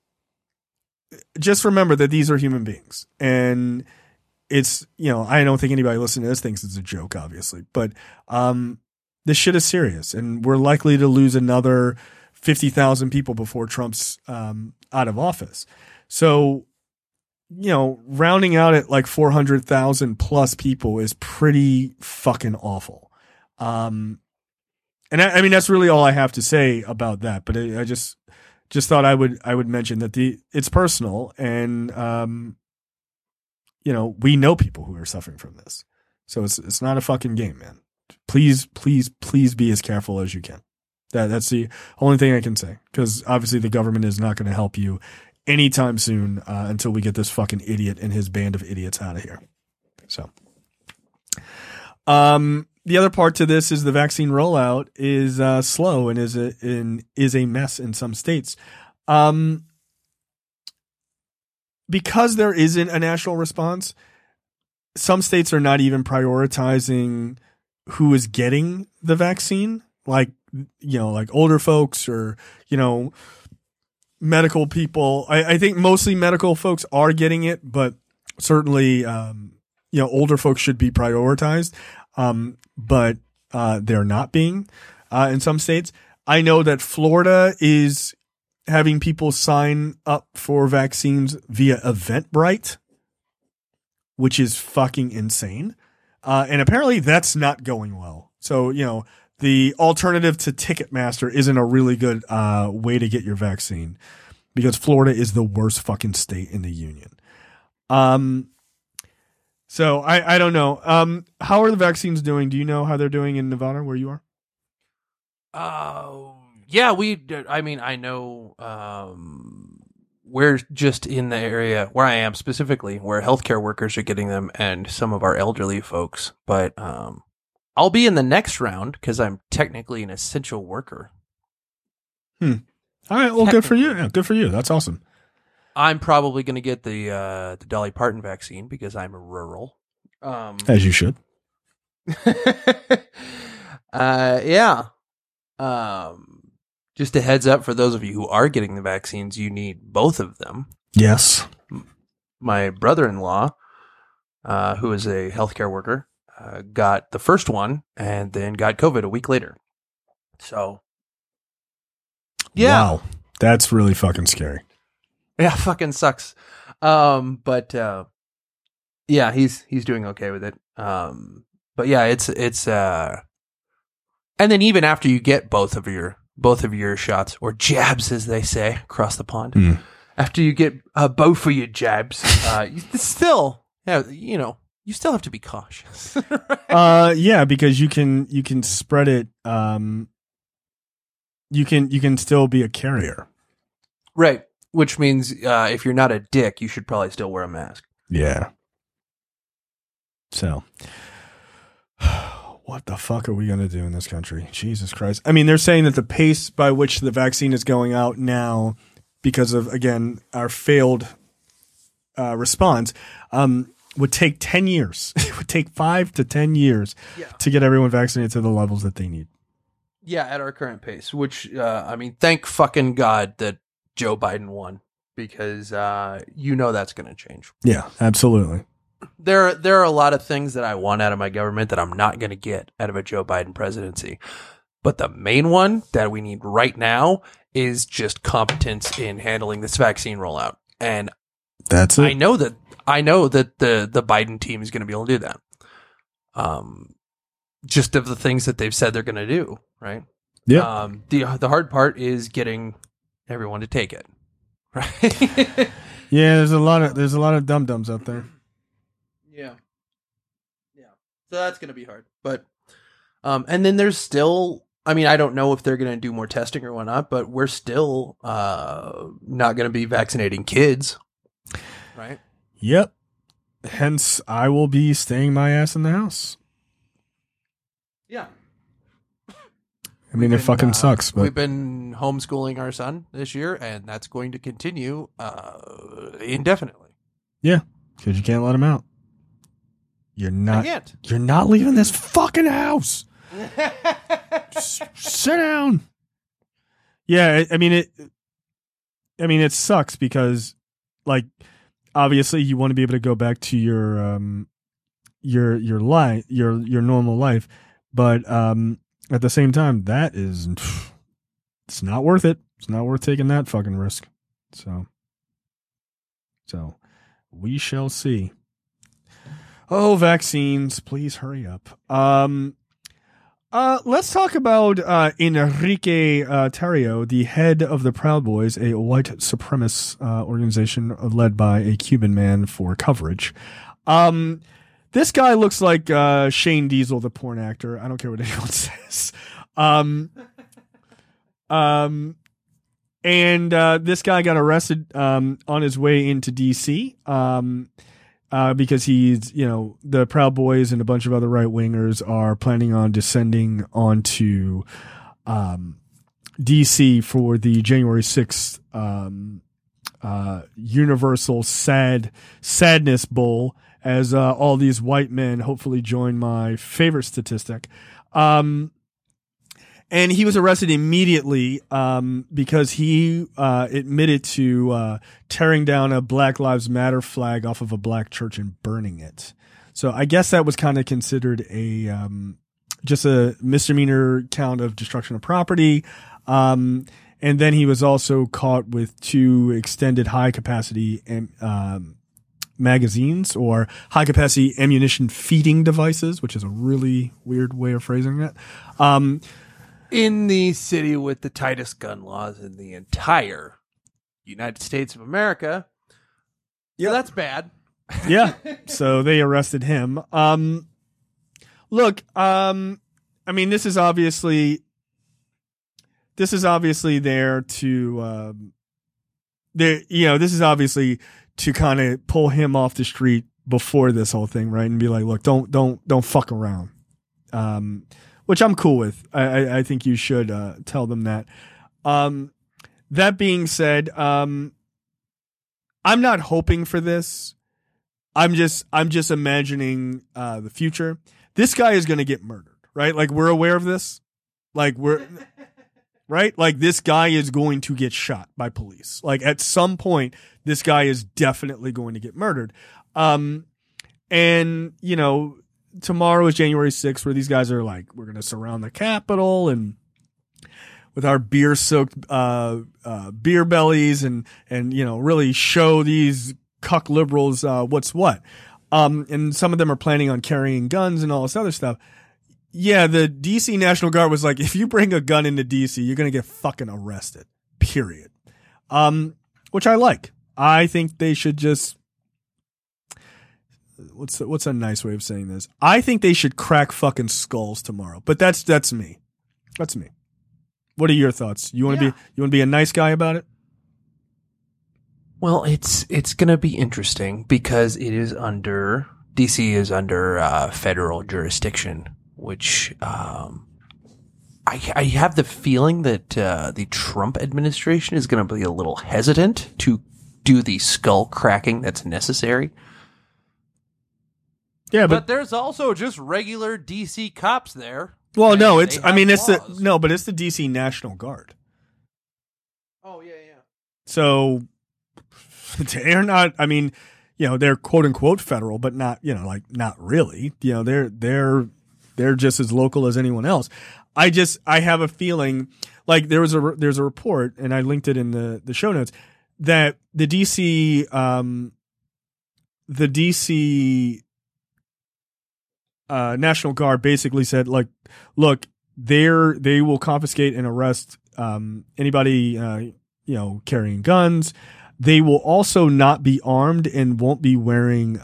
just remember that these are human beings, and it's, I don't think anybody listening to this thinks it's a joke, obviously, but this shit is serious, and we're likely to lose another 50,000 people before Trump's out of office. So, rounding out at like 400,000 plus people is pretty fucking awful. And I mean, that's really all I have to say about that. But I just thought I would mention that it's personal, and we know people who are suffering from this, so it's not a fucking game, man. Please be as careful as you can. That's the only thing I can say, because obviously the government is not going to help you anytime soon until we get this fucking idiot and his band of idiots out of here. So, the other part to this is the vaccine rollout is slow and is a mess in some states. Because there isn't a national response, some states are not even prioritizing who is getting the vaccine, like older folks or, medical people. I think mostly medical folks are getting it, but certainly, older folks should be prioritized. But they're not being in some states. I know that Florida is having people sign up for vaccines via Eventbrite, which is fucking insane. And apparently that's not going well. So, the alternative to Ticketmaster isn't a really good way to get your vaccine because Florida is the worst fucking state in the union. So I don't know. How are the vaccines doing? Do you know how they're doing in Nevada where you are? Yeah, I know, we're just in the area where I am specifically where healthcare workers are getting them and some of our elderly folks, but, I'll be in the next round because I'm technically an essential worker. All right. Well, good for you. Yeah, good for you. That's awesome. I'm probably going to get the Dolly Parton vaccine because I'm rural. As you should. Yeah. Just a heads up for those of you who are getting the vaccines, you need both of them. Yes. My brother-in-law, who is a healthcare worker, got the first one and then got COVID a week later. So, yeah. Wow. That's really fucking scary. Yeah, fucking sucks. But yeah, he's doing okay with it. But yeah, it's and then even after you get both of your shots or jabs, as they say across the pond, after you get both of your jabs, you still you still have to be cautious. Right? Yeah, because you can spread it. You can still be a carrier. Right. Which means if you're not a dick, you should probably still wear a mask. Yeah. So, what the fuck are we going to do in this country? Jesus Christ. I mean, they're saying that the pace by which the vaccine is going out now, because of, again, our failed response, would take 10 years. It would take 5 to 10 years to get everyone vaccinated to the levels that they need. Yeah, at our current pace, which, thank fucking God that Joe Biden won, because that's going to change. Yeah, absolutely. There are a lot of things that I want out of my government that I'm not going to get out of a Joe Biden presidency. But the main one that we need right now is just competence in handling this vaccine rollout. And that's it. I know that the Biden team is going to be able to do that. Just of the things that they've said they're going to do, right? Yeah. The hard part is getting everyone to take it, right? Yeah, there's a lot of dum-dums out there. Yeah. So that's going to be hard, but and then there's still, I don't know if they're going to do more testing or whatnot, but we're still not going to be vaccinating kids, right? Yep. Hence, I will be staying my ass in the house. Yeah. It fucking sucks. But we've been homeschooling our son this year, and that's going to continue indefinitely. Yeah, because you can't let him out. You're not. I can't. You're not leaving this fucking house. Just sit down. Yeah, it sucks because, like, obviously you want to be able to go back to your life, your normal life, but at the same time, it's not worth it. It's not worth taking that fucking risk. So we shall see. Oh, vaccines, please hurry up. Let's talk about Enrique Tarrio, the head of the Proud Boys, a white supremacist organization led by a Cuban man for coverage. This guy looks like Shane Diesel, the porn actor. I don't care what anyone says. And this guy got arrested on his way into D.C. because he's, the Proud Boys and a bunch of other right wingers are planning on descending onto DC for the January 6th Universal Sadness Bowl, as all these white men hopefully join my favorite statistic. And he was arrested immediately because he admitted to tearing down a Black Lives Matter flag off of a black church and burning it. So I guess that was kind of considered just a misdemeanor count of destruction of property. And then he was also caught with 2 extended high capacity magazines, or high capacity ammunition feeding devices, which is a really weird way of phrasing it. In the city with the tightest gun laws in the entire United States of America. Yeah, so that's bad. Yeah. So they arrested him. Look, I mean, this is obviously there to, this is obviously to kind of pull him off the street before this whole thing, right? And be like, look, don't fuck around. Which I'm cool with. I think you should tell them that. That being said, I'm not hoping for this. I'm just imagining the future. This guy is going to get murdered, right? Like, we're aware of this. Like, right? Like, this guy is going to get shot by police. Like, at some point, this guy is definitely going to get murdered. And, tomorrow is January 6th, where these guys are like, we're going to surround the Capitol and with our beer-soaked beer bellies and really show these cuck liberals what's what. And some of them are planning on carrying guns and all this other stuff. Yeah, the DC National Guard was like, if you bring a gun into DC, you're going to get fucking arrested, period. Which I like. I think they should just... What's a nice way of saying this? I think they should crack fucking skulls tomorrow. But that's me. That's me. What are your thoughts? You want to be a nice guy about it? Well, it's going to be interesting because DC is under federal jurisdiction, which I have the feeling that the Trump administration is going to be a little hesitant to do the skull cracking that's necessary. Yeah, but there's also just regular DC cops there. Well, no, it's the DC National Guard. Oh, yeah. So they're not, they're quote unquote federal, but not, not really. They're just as local as anyone else. I have a feeling, like, there's a report, and I linked it in the show notes, that the DC National Guard basically said, like, look, they will confiscate and arrest anybody carrying guns. They will also not be armed and won't be wearing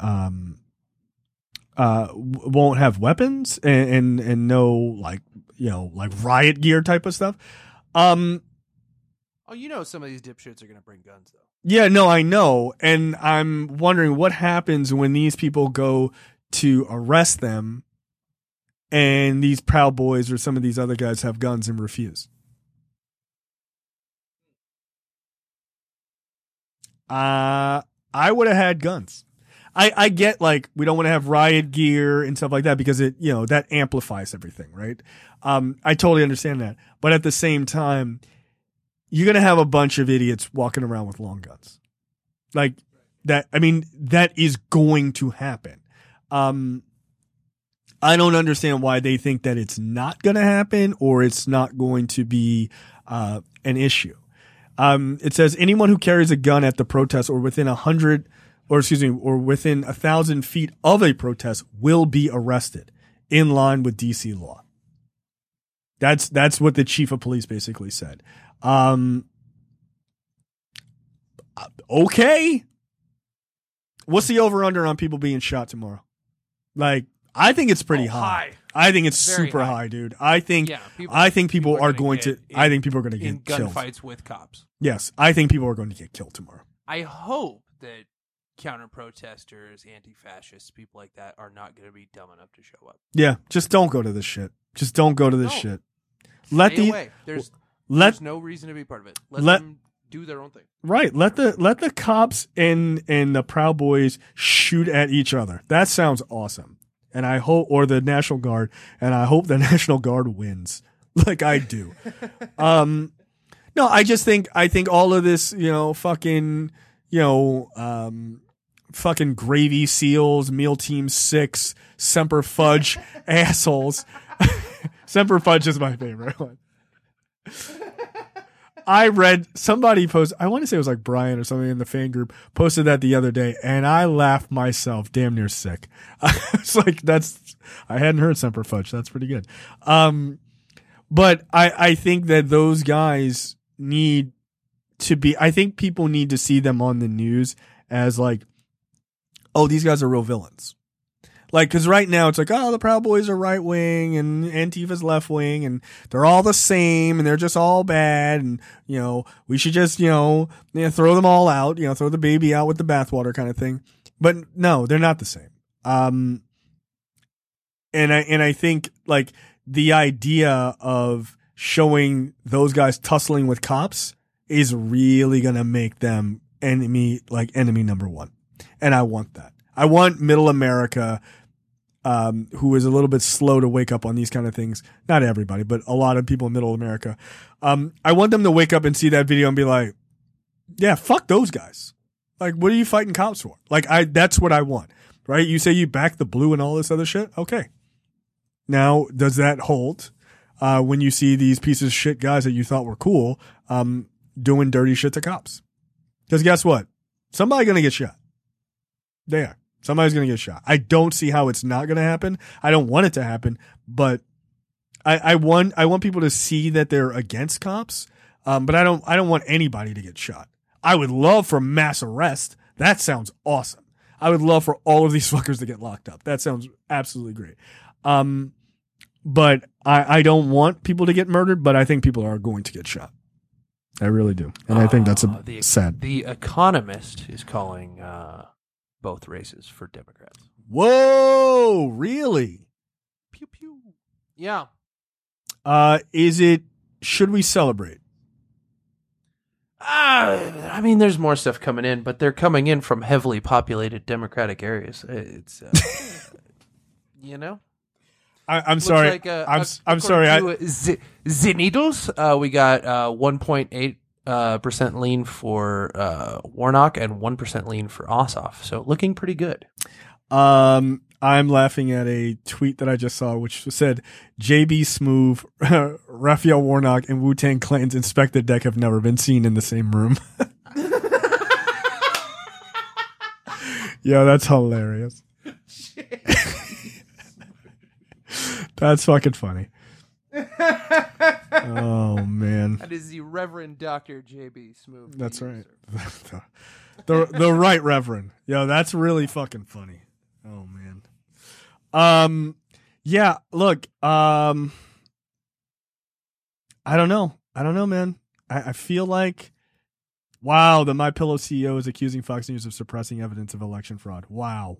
won't have weapons and no like riot gear type of stuff. Some of these dipshits are going to bring guns though. Yeah, no, I know, and I'm wondering what happens when these people go to arrest them and these Proud Boys or some of these other guys have guns and refuse. I would have had guns. I get, like, we don't want to have riot gear and stuff like that because it, that amplifies everything, right? I totally understand that. But at the same time, you're going to have a bunch of idiots walking around with long guns. Like that. I mean, that is going to happen. I don't understand why they think that it's not going to happen or it's not going to be an issue. It says anyone who carries a gun at the protest or within 1,000 feet of a protest will be arrested in line with DC law. That's what the chief of police basically said. Okay. What's the over under on people being shot tomorrow? Like, I think it's pretty high. I think it's very super high, dude. I think people are going to get killed in gunfights with cops. Yes, I think people are going to get killed tomorrow. I hope that counter protesters, anti-fascists, people like that are not going to be dumb enough to show up. Yeah, just don't go to this shit. Just don't go to this shit. Stay away. There's no reason to be part of it. Let them do their own thing. Right. Let the cops and the Proud Boys shoot at each other. That sounds awesome. And I hope, or the National Guard, and I hope the National Guard wins. Like I do. No, I think all of this, fucking Gravy Seals, Meal Team 6, Semper Fudge assholes. Semper Fudge is my favorite one. I read somebody post, I want to say it was like Brian or something in the fan group, posted that the other day, and I laughed myself damn near sick. It's like, I hadn't heard Semper Fudge. That's pretty good. But I think that those guys need to be, I think people need to see them on the news as like, oh, these guys are real villains. Like, cause right now it's like, oh, the Proud Boys are right wing and Antifa's left wing and they're all the same and they're just all bad. And, we should just, throw them all out, throw the baby out with the bathwater kind of thing. But no, they're not the same. And I think like the idea of showing those guys tussling with cops is really going to make them enemy number one. And I want that. I want middle America, who is a little bit slow to wake up on these kind of things. Not everybody, but a lot of people in middle America. I want them to wake up and see that video and be like, yeah, fuck those guys. Like, what are you fighting cops for? Like, that's what I want, right? You say you back the blue and all this other shit. Okay. Now, does that hold, when you see these pieces of shit guys that you thought were cool, doing dirty shit to cops? Because guess what? Somebody's going to get shot. They are. Somebody's going to get shot. I don't see how it's not going to happen. I don't want it to happen, but I want people to see that they're against cops. But I don't want anybody to get shot. I would love for mass arrest. That sounds awesome. I would love for all of these fuckers to get locked up. That sounds absolutely great. But I don't want people to get murdered, but I think people are going to get shot. I really do. And I think that's sad. The Economist is calling, both races for Democrats. Whoa, really? Pew pew. Yeah. Should we celebrate? I mean, there's more stuff coming in, but they're coming in from heavily populated Democratic areas. It's, I'm sorry. Like, I'm sorry. Zenitals, we got 1.8% lean for Warnock and 1% lean for Ossoff. So looking pretty good. I'm laughing at a tweet that I just saw, which said, JB Smoove, Raphael Warnock, and Wu-Tang Clan's Inspector Deck have never been seen in the same room. Yo, that's hilarious. That's fucking funny. Oh, man. That is the Reverend Dr. J.B. Smoove. That's right. the right Reverend. Yo, that's really fucking funny. Oh, man. Yeah, look, I don't know, man. I feel like, wow, the MyPillow CEO is accusing Fox News of suppressing evidence of election fraud. Wow.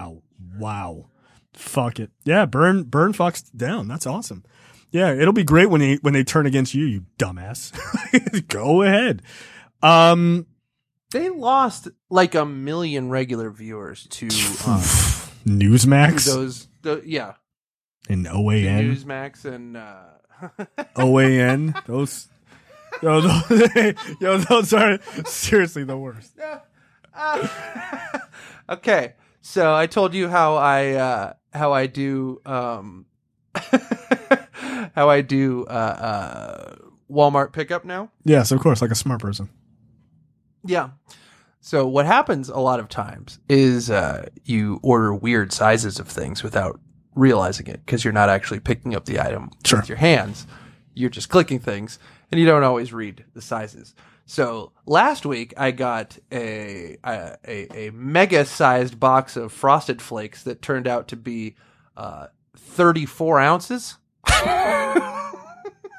Fuck it. Yeah, burn Fox down. That's awesome. Yeah, it'll be great when they turn against you, you dumbass. Go ahead. They lost like 1 million regular viewers to Newsmax. Yeah. And OAN. Newsmax and OAN. Those are seriously the worst. Okay, so I told you how I do Walmart pickup now. Yes, of course, like a smart person. Yeah. So what happens a lot of times is you order weird sizes of things without realizing it because you're not actually picking up the item with your hands. You're just clicking things, and you don't always read the sizes. So last week I got a mega-sized box of Frosted Flakes that turned out to be 34 ounces.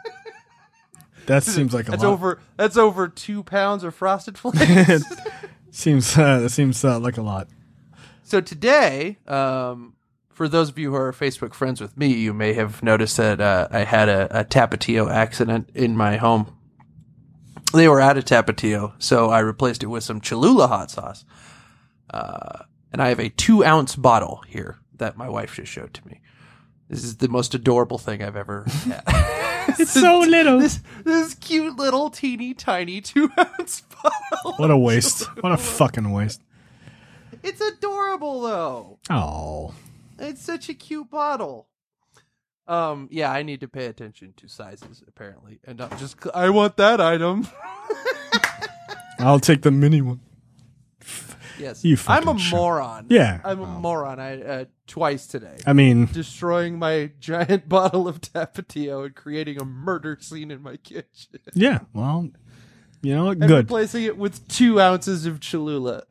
That seems like a lot. That's over 2 pounds of Frosted Flakes. Seems like a lot. So today, for those of you who are Facebook friends with me, you may have noticed that I had a Tapatio accident in my home. They were out of Tapatio, so I replaced it with some Cholula hot sauce. And I have a 2-ounce bottle here that my wife just showed to me. This is the most adorable thing I've ever had. It's so little. This cute little teeny tiny 2-ounce bottle. What a waste. What a fucking waste. It's adorable though. Oh. It's such a cute bottle. Yeah, I need to pay attention to sizes apparently, and not just I want that item. I'll take the mini one. Yes, You I'm a fucking shit. moron. Yeah. I'm a moron. I twice today. I mean, Destroying my giant bottle of Tapatio and creating a murder scene in my kitchen. yeah. Well, you know what? And Good. replacing it with 2 ounces of Cholula.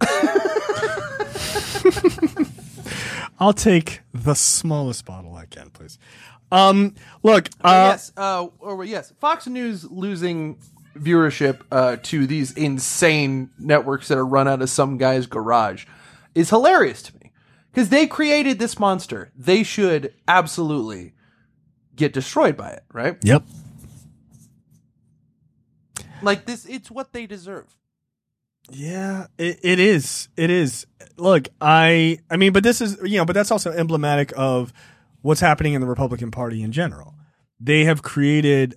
I'll take the smallest bottle I can, please. Look. Yes. Fox News losing viewership to these insane networks that are run out of some guy's garage is hilarious to me because they created this monster. They should absolutely get destroyed by it, right? Yep. Like this, it's what they deserve. Yeah, it is. It is. Look, I mean, but this is, but that's also emblematic of what's happening in the Republican Party in general. They have created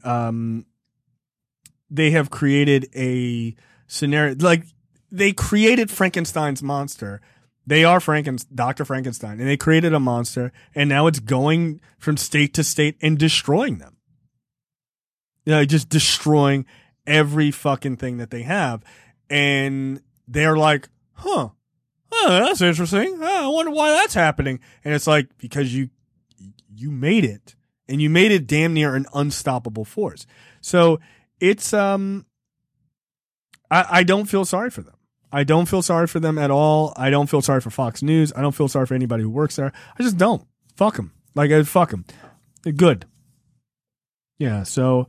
a scenario, like they created Frankenstein's monster. They are Dr. Frankenstein, and they created a monster, and now it's going from state to state and destroying them. Just destroying every fucking thing that they have. And they're like, huh, that's interesting. I wonder why that's happening. And it's like, because you made it, and you made it damn near an unstoppable force. So it's, I don't feel sorry for them. I don't feel sorry for them at all. I don't feel sorry for Fox News. I don't feel sorry for anybody who works there. I just don't. Fuck them. Fuck them. They're good. Yeah. So,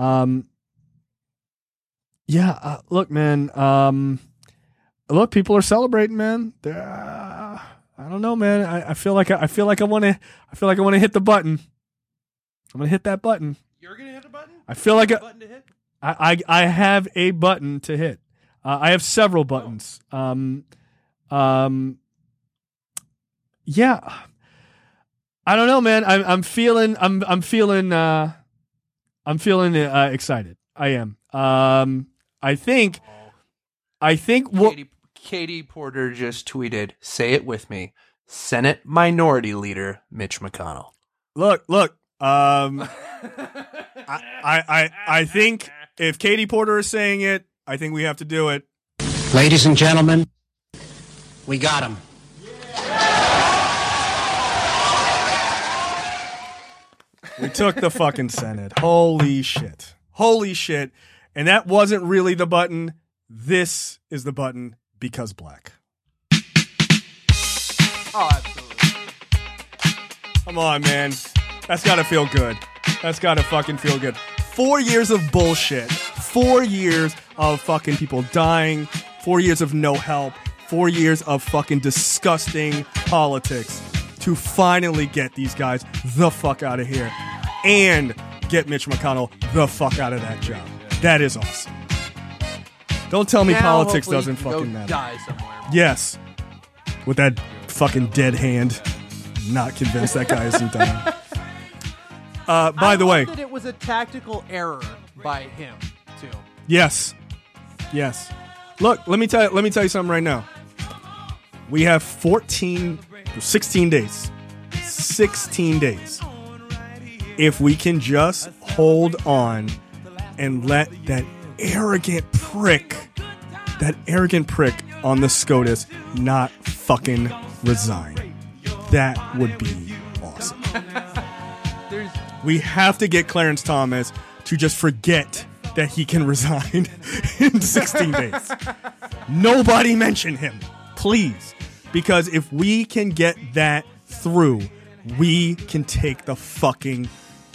yeah, look, man. Look, people are celebrating, man. I don't know, man. I feel like I want to hit the button. I'm gonna hit that button. You're gonna hit a button? I feel like button to hit? I have a button to hit. I have several buttons. Yeah. I don't know, man. I'm feeling excited. I am. I think what Katie Porter just tweeted, say it with me, Senate Minority Leader Mitch McConnell. Look, I think if Katie Porter is saying it, I think we have to do it. Ladies and gentlemen, we got him. We took the fucking Senate. Holy shit. And that wasn't really the button. This is the button because black. Oh, absolutely. Come on, man. That's got to feel good. That's got to fucking feel good. 4 years of bullshit. 4 years of fucking people dying. 4 years of no help. 4 years of fucking disgusting politics to finally get these guys the fuck out of here and get Mitch McConnell the fuck out of that job. That is awesome. Don't tell me now, politics doesn't go fucking matter. Die somewhere. Yes. With that fucking dead hand. Not convinced that guy isn't dying. By the way, that it was a tactical error by him too. Yes. Look, let me tell you something right now. We have 16 days. 16 days. If we can just hold on and let that arrogant prick on the SCOTUS not fucking resign, that would be awesome. We have to get Clarence Thomas to just forget that he can resign in 16 days. Nobody mention him, please. Because if we can get that through, we can take the fucking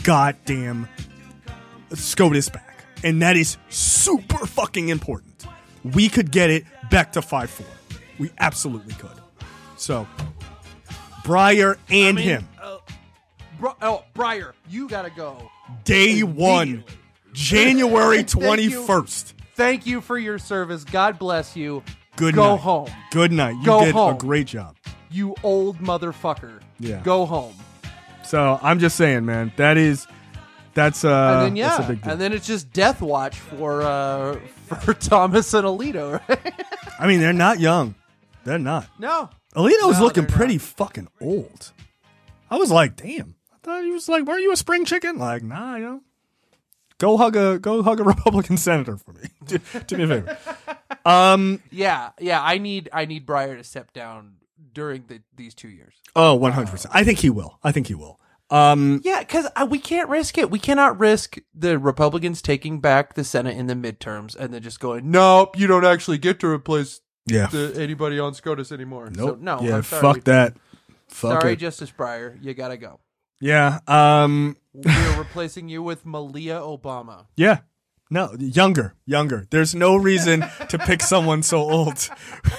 goddamn SCOTUS back. And that is super fucking important. we could get it back to 5-4. We absolutely could. So, Breyer and him. Breyer, you gotta go. Day one, January 21st. Thank you for your service. God bless you. Good Go night. home. Good night. You Go did home. a great job. You old motherfucker. Yeah. Go home. So I'm just saying, man. That's And then that's a big deal. and then it's just death watch for Thomas and Alito, right? I mean, they're not young. They're not. No. Alito was No, looking they're pretty not. fucking old. I was like, damn. I thought he was like, weren't you a spring chicken? Like, nah, you know. Go hug a Republican senator for me. Do me a favor. Yeah. I need Breyer to step down during these 2 years. Oh, 100%. I think he will. Yeah, because we can't risk it. We cannot risk the Republicans taking back the Senate in the midterms and then just going, nope, you don't actually get to replace anybody on SCOTUS anymore. Nope. So, no, yeah, I'm sorry. fuck that. Fuck Sorry, it. Justice Breyer, you gotta go. Yeah. We're replacing you with Malia Obama. Yeah. No, younger. There's no reason to pick someone so old.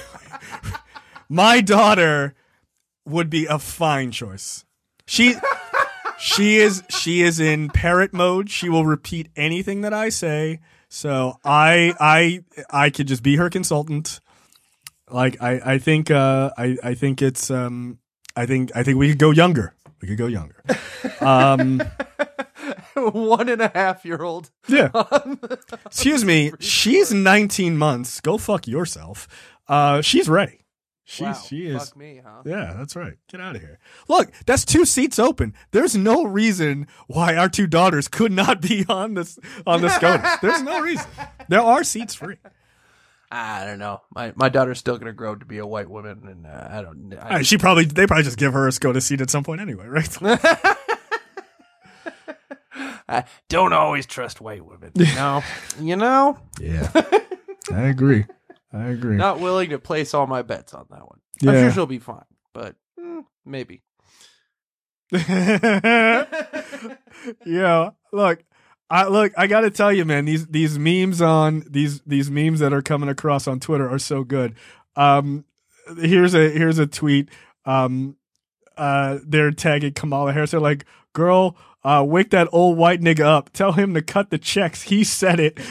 My daughter would be a fine choice. She is in parrot mode. She will repeat anything that I say. So I could just be her consultant. Like I think it's I think we could go younger. 1.5-year-old. Yeah. Excuse me. She's 19 months. Go fuck yourself. She's ready. She is. Fuck me, huh? Yeah, that's right. Get out of here. Look, that's 2 seats open. There's no reason why our 2 daughters could not be on the SCOTUS. There's no reason. There are seats free. I don't know. My daughter's still gonna grow to be a white woman, and I don't. They probably just give her a SCOTUS seat at some point anyway, right? I don't always trust white women. You know. Yeah, I agree. Not willing to place all my bets on that one. Yeah. I'm sure she'll be fine, but maybe. Yeah, look, I got to tell you, man, these memes these memes that are coming across on Twitter are so good. Here's a tweet. They're tagging Kamala Harris. They're like, "Girl, wake that old white nigga up. Tell him to cut the checks. He said it."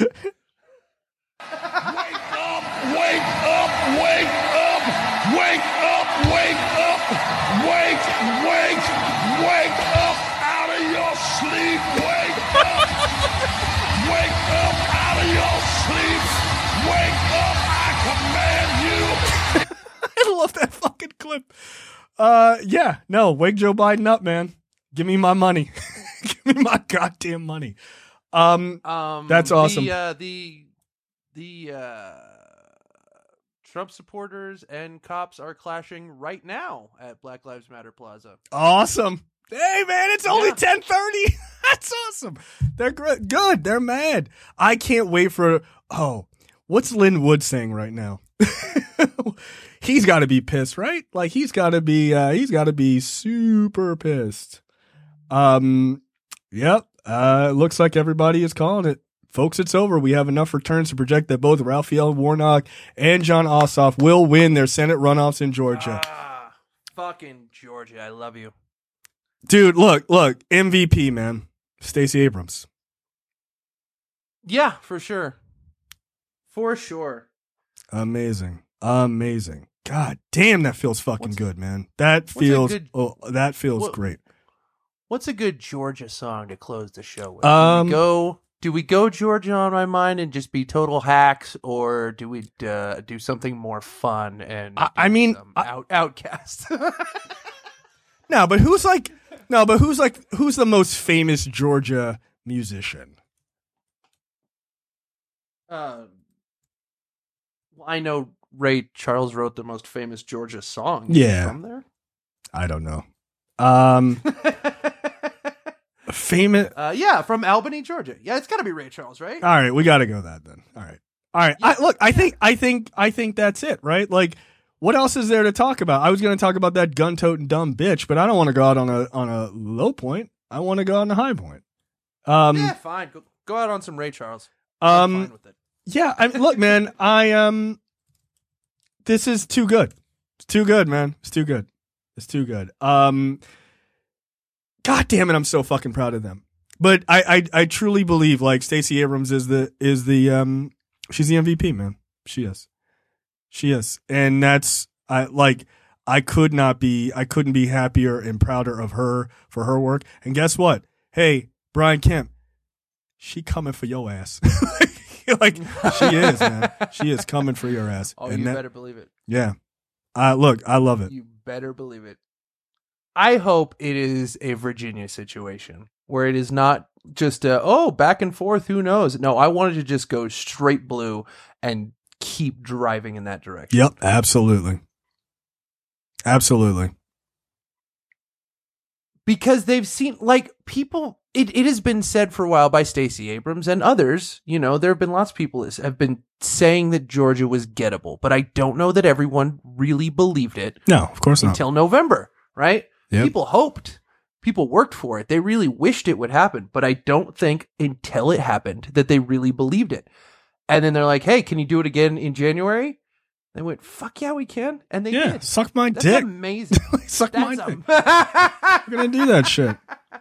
Wake up out of your sleep. Wake up. Wake up out of your sleep. Wake up, I command you. I love that fucking clip. Yeah, no, wake Joe Biden up, man. Give me my money. Give me my goddamn money. That's awesome. The Trump supporters and cops are clashing right now at Black Lives Matter Plaza. Awesome. Hey, man, it's only 10:30. That's awesome. They're good. They're mad. I can't wait for. Oh, what's Lynn Wood saying right now? He's got to be pissed, right? Like he's got to be super pissed. Yep. Looks like everybody is calling it. Folks, it's over. We have enough returns to project that both Raphael Warnock and Jon Ossoff will win their Senate runoffs in Georgia. Fucking Georgia. I love you. Dude, look, MVP, man. Stacey Abrams. Yeah, for sure. For sure. Amazing. God damn, that feels fucking good, man. That feels great. What's a good Georgia song to close the show with? Do we go Georgia on my mind and just be total hacks, or do we do something more fun and Outcast? No, but who's the most famous Georgia musician? I know Ray Charles wrote the most famous Georgia song. Yeah. From there? I don't know. Famous. Yeah, from Albany, Georgia. Yeah, it's got to be Ray Charles, right? All right, we got to go that then. All right. Yeah. I think that's it, right? Like, what else is there to talk about? I was going to talk about that gun-toting dumb bitch, but I don't want to go out on a low point. I want to go on a high point. Yeah, fine. Go out on some Ray Charles. I'm fine with it. Yeah, look, man, this is too good. It's too good, man. It's too good. It's too good. God damn it, I'm so fucking proud of them. But I truly believe like Stacey Abrams is the she's the MVP, man. She is. And that's I couldn't be happier and prouder of her for her work. And guess what? Hey, Brian Kemp, she coming for your ass. Like she is, man. She is coming for your ass. Oh, and you better believe it. Yeah. Look, I love it. You better believe it. I hope it is a Virginia situation where it is not just back and forth, who knows? No, I wanted to just go straight blue and keep driving in that direction. Yep, absolutely. Absolutely. Because they've seen, like, people, it has been said for a while by Stacey Abrams and others, you know, there have been lots of people that have been saying that Georgia was gettable, but I don't know that everyone really believed it. No, of course not. Until November, right? Yep. People hoped. People worked for it. They really wished it would happen, but I don't think until it happened that they really believed it. And then they're like, hey, can you do it again in January? They went, fuck yeah, we can. And they did. Suck my That's dick. amazing. Suck my dick. We're going to do that shit.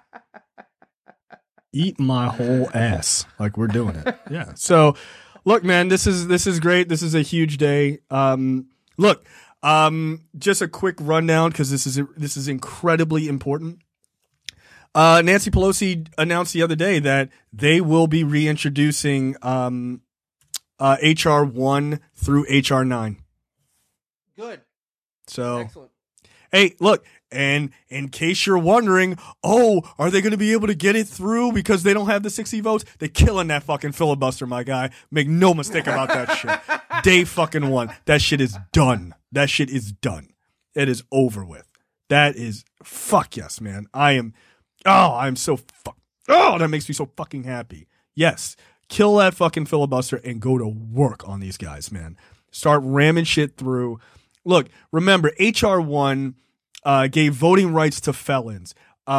Eat my whole ass like we're doing it. Yeah. So, look, man, this is great. This is a huge day. Look, just a quick rundown because this is incredibly important. Nancy Pelosi announced the other day that they will be reintroducing HR 1 through HR 9. Good. So, excellent. Hey, look, and in case you're wondering, are they going to be able to get it through because they don't have the 60 votes? They're killing that fucking filibuster, my guy. Make no mistake about that shit. Day fucking one. That shit is done. That shit is done. It is over with. That is, fuck yes, man. I'm so that makes me so fucking happy. Yes. Kill that fucking filibuster and go to work on these guys, man. Start ramming shit through. Look, remember, HR 1 gave voting rights to felons.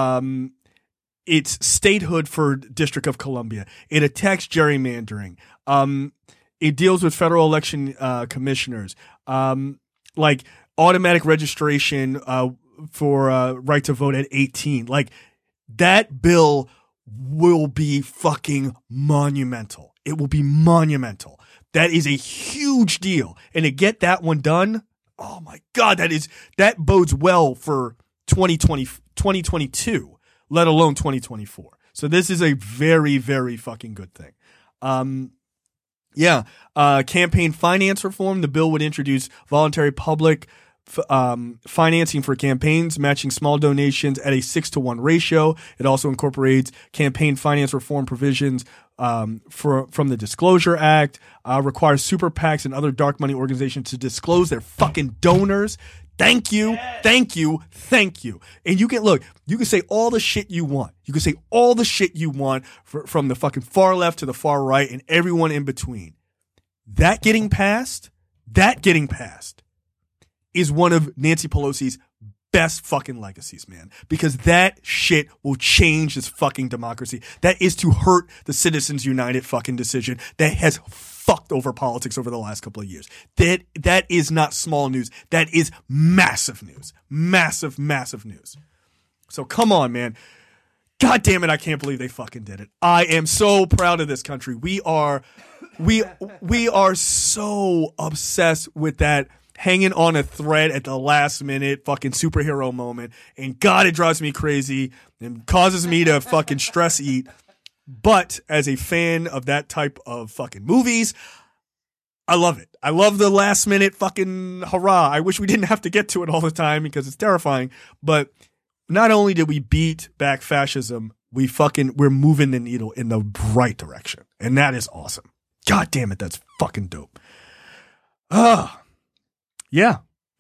It's statehood for District of Columbia. It attacks gerrymandering. It deals with federal election commissioners. Like automatic registration for right to vote at 18. Like that bill will be fucking monumental. It will be monumental. That is a huge deal. And to get that one done, oh my God, that bodes well for 2022, let alone 2024. So this is a very, very fucking good thing. Campaign finance reform. The bill would introduce voluntary public financing for campaigns, matching small donations at a 6-to-1 ratio. It also incorporates campaign finance reform provisions from the Disclosure Act, requires super PACs and other dark money organizations to disclose their fucking donors. Thank you. Thank you. Thank you. And you can say all the shit you want. You can say all the shit you want from the fucking far left to the far right and everyone in between. That getting passed is one of Nancy Pelosi's best fucking legacies, man. Because that shit will change this fucking democracy. That is to hurt the Citizens United fucking decision that has fucked over politics over the last couple of years. That is not small news. That is massive news. Massive, massive news. So come on, man. God damn it, I can't believe they fucking did it. I am so proud of this country. We are so obsessed with that hanging on a thread at the last minute fucking superhero moment. And God, it drives me crazy and causes me to fucking stress eat. But as a fan of that type of fucking movies, I love it. I love the last minute fucking hurrah. I wish we didn't have to get to it all the time because it's terrifying. But not only did we beat back fascism, we're moving the needle in the right direction. And that is awesome. God damn it. That's fucking dope. Yeah.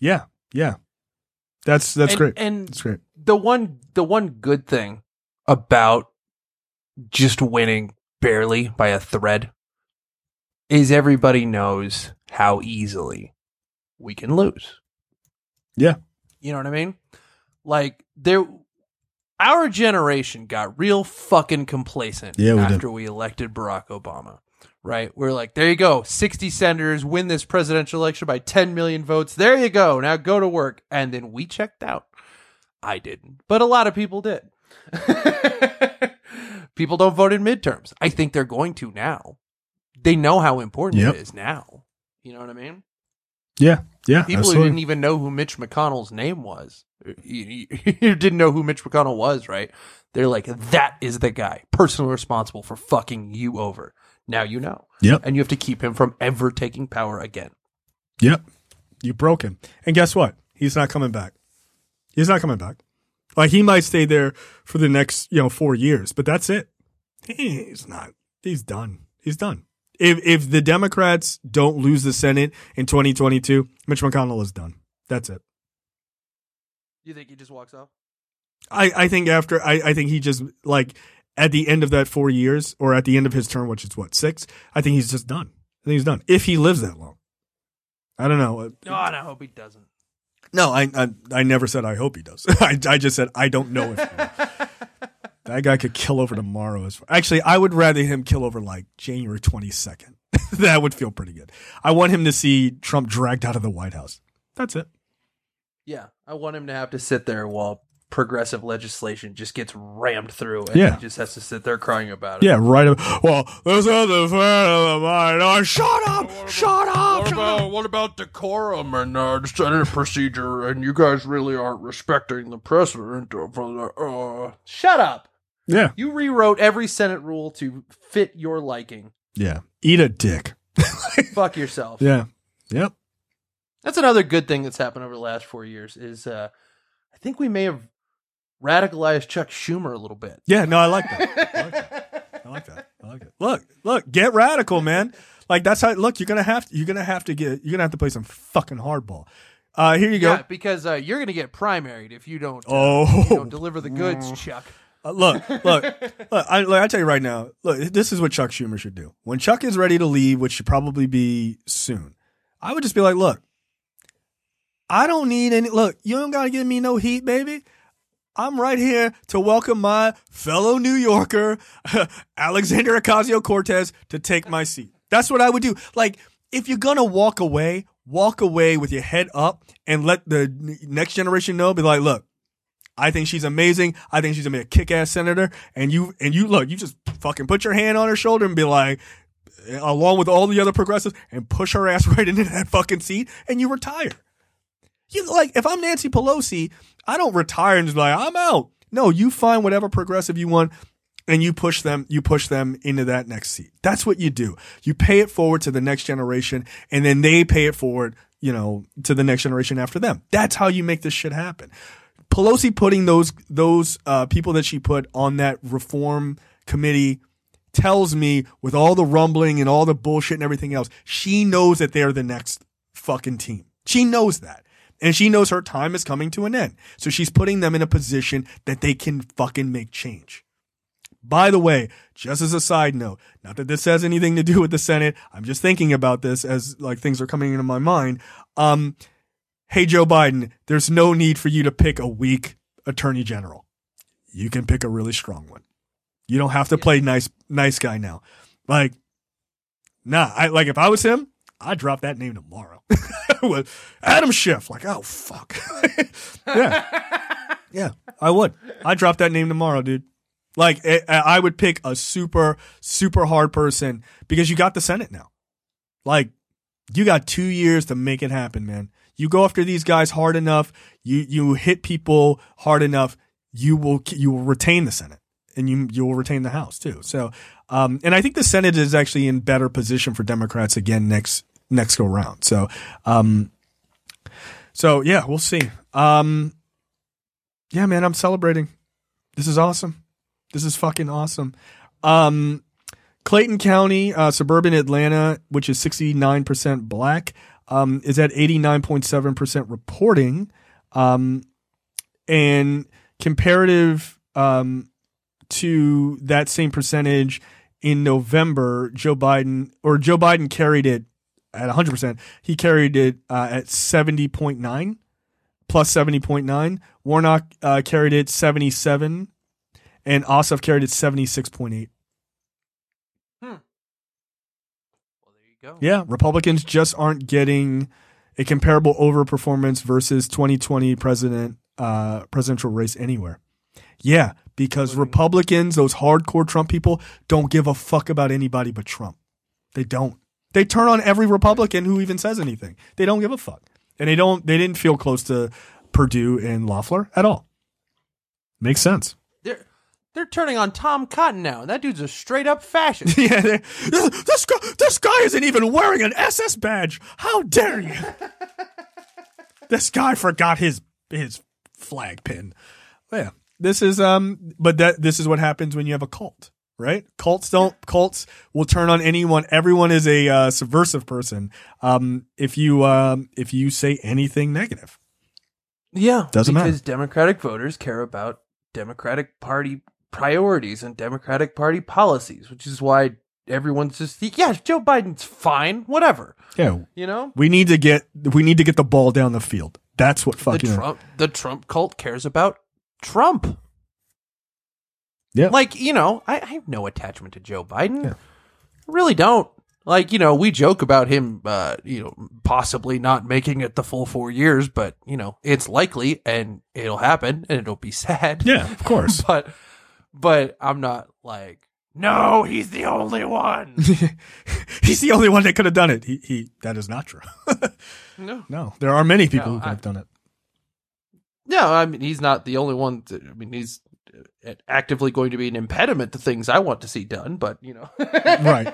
That's great. And that's great. The one good thing about just winning barely by a thread is everybody knows how easily we can lose. Yeah. You know what I mean? Like our generation got real fucking complacent after we elected Barack Obama. right? We're like, there you go. 60 senators win this presidential election by 10 million votes. There you go. Now go to work. And then we checked out. I didn't, but a lot of people did. People don't vote in midterms. I think they're going to now. They know how important it is now. You know what I mean? Yeah. Yeah. People who didn't even know who Mitch McConnell's name was. You didn't know who Mitch McConnell was, right? They're like, that is the guy personally responsible for fucking you over. Now you know. Yep. And you have to keep him from ever taking power again. Yep. You broke him. And guess what? He's not coming back. He's not coming back. Like, he might stay there for the next, 4 years, but that's it. He's not. He's done. He's done. If the Democrats don't lose the Senate in 2022, Mitch McConnell is done. That's it. You think he just walks off? I think I think he just, like, at the end of that 4 years, or at the end of his term, which is what, 6, I think he's just done. I think he's done. If he lives that long. I don't know. Oh, and I hope he doesn't. No, I never said I hope he does. I just said I don't know if he will. That guy could kill over tomorrow. Actually, I would rather him kill over like January 22nd. That would feel pretty good. I want him to see Trump dragged out of the White House. That's it. Yeah, I want him to have to sit there while progressive legislation just gets rammed through, and Yeah. he just has to sit there crying about it. Yeah, right. Well, this is the fan of mine. Oh, shut up! Shut up! What about decorum and Senate procedure? And you guys really aren't respecting the precedent for Shut up! Yeah. You rewrote every Senate rule to fit your liking. Yeah. Eat a dick. Fuck yourself. Yeah. Yep. That's another good thing that's happened over the last 4 years is I think we may have radicalized Chuck Schumer a little bit. Yeah, no, I like that. I like that. Look, get radical, man. Like, that's how, look, you're going to have to play some fucking hardball. Here you go. Yeah, because you're going to get primaried if you don't, deliver the goods, Chuck. Look, I tell you right now, look, this is what Chuck Schumer should do. When Chuck is ready to leave, which should probably be soon, I would just be like, look, I don't need any, look, you don't got to give me no heat, baby. I'm right here to welcome my fellow New Yorker, Alexander Ocasio-Cortez, to take my seat. That's what I would do. Like, if you're going to walk away with your head up and let the next generation know, be like, look, I think she's amazing. I think she's going to be a kick-ass senator. And you look, you just fucking put your hand on her shoulder and be like, along with all the other progressives, and push her ass right into that fucking seat, and you retire. Like, if I'm Nancy Pelosi, I don't retire and just be like, I'm out. No, you find whatever progressive you want and you push them into that next seat. That's what you do. You pay it forward to the next generation, and then they pay it forward, to the next generation after them. That's how you make this shit happen. Pelosi putting those people that she put on that reform committee tells me, with all the rumbling and all the bullshit and everything else, she knows that they're the next fucking team. She knows that. And she knows her time is coming to an end. So she's putting them in a position that they can fucking make change. By the way, just as a side note, not that this has anything to do with the Senate, I'm just thinking about this as like things are coming into my mind. Hey, Joe Biden, there's no need for you to pick a weak attorney general. You can pick a really strong one. You don't have to play nice guy now. Like, nah, if I was him, I'd drop that name tomorrow. Adam Schiff, like, oh, fuck. Yeah, I would. I'd drop that name tomorrow, dude. Like, I would pick a super, super hard person because you got the Senate now. Like, you got 2 years to make it happen, man. You go after these guys hard enough, you hit people hard enough, you will retain the Senate, and you will retain the House too. So, and I think the Senate is actually in better position for Democrats again next go round. So yeah, we'll see. Yeah, man, I'm celebrating. This is awesome. This is fucking awesome. Clayton County, suburban Atlanta, which is 69% black, is at 89.7% reporting. And comparative to that same percentage in November, Joe Biden carried it at 100%. He carried it at 70.9, plus 70.9. Warnock carried it 77, and Ossoff carried it 76.8. go. Yeah, Republicans just aren't getting a comparable overperformance versus 2020 presidential race anywhere. Yeah, because Republicans, those hardcore Trump people, don't give a fuck about anybody but Trump. They don't. They turn on every Republican who even says anything. They don't give a fuck. And they didn't feel close to Perdue and Loeffler at all. Makes sense. They're turning on Tom Cotton now. That dude's a straight up fascist. Yeah, this guy isn't even wearing an SS badge. How dare you? This guy forgot his flag pin. Yeah, this is this is what happens when you have a cult, right? Cults will turn on anyone. Everyone is a subversive person. If you say anything negative, yeah, doesn't matter because Democratic voters care about Democratic Party priorities and Democratic Party policies, which is why everyone's just, yeah, Joe Biden's fine, whatever. Yeah, you know, we need to get the ball down the field. That's what fucking the Trump cult cares about Trump. Yeah, like, you know, I have no attachment to Joe Biden. Yeah. I really don't. Like, you know, we joke about him, possibly not making it the full 4 years, but, you know, it's likely and it'll happen and it'll be sad. Yeah, of course. But I'm not like, no, he's the only one. He's the only one that could have done it. That is not true. No, there are many people who could have done it. No, I mean, he's not the only one. He's actively going to be an impediment to things I want to see done, but, you know. Right.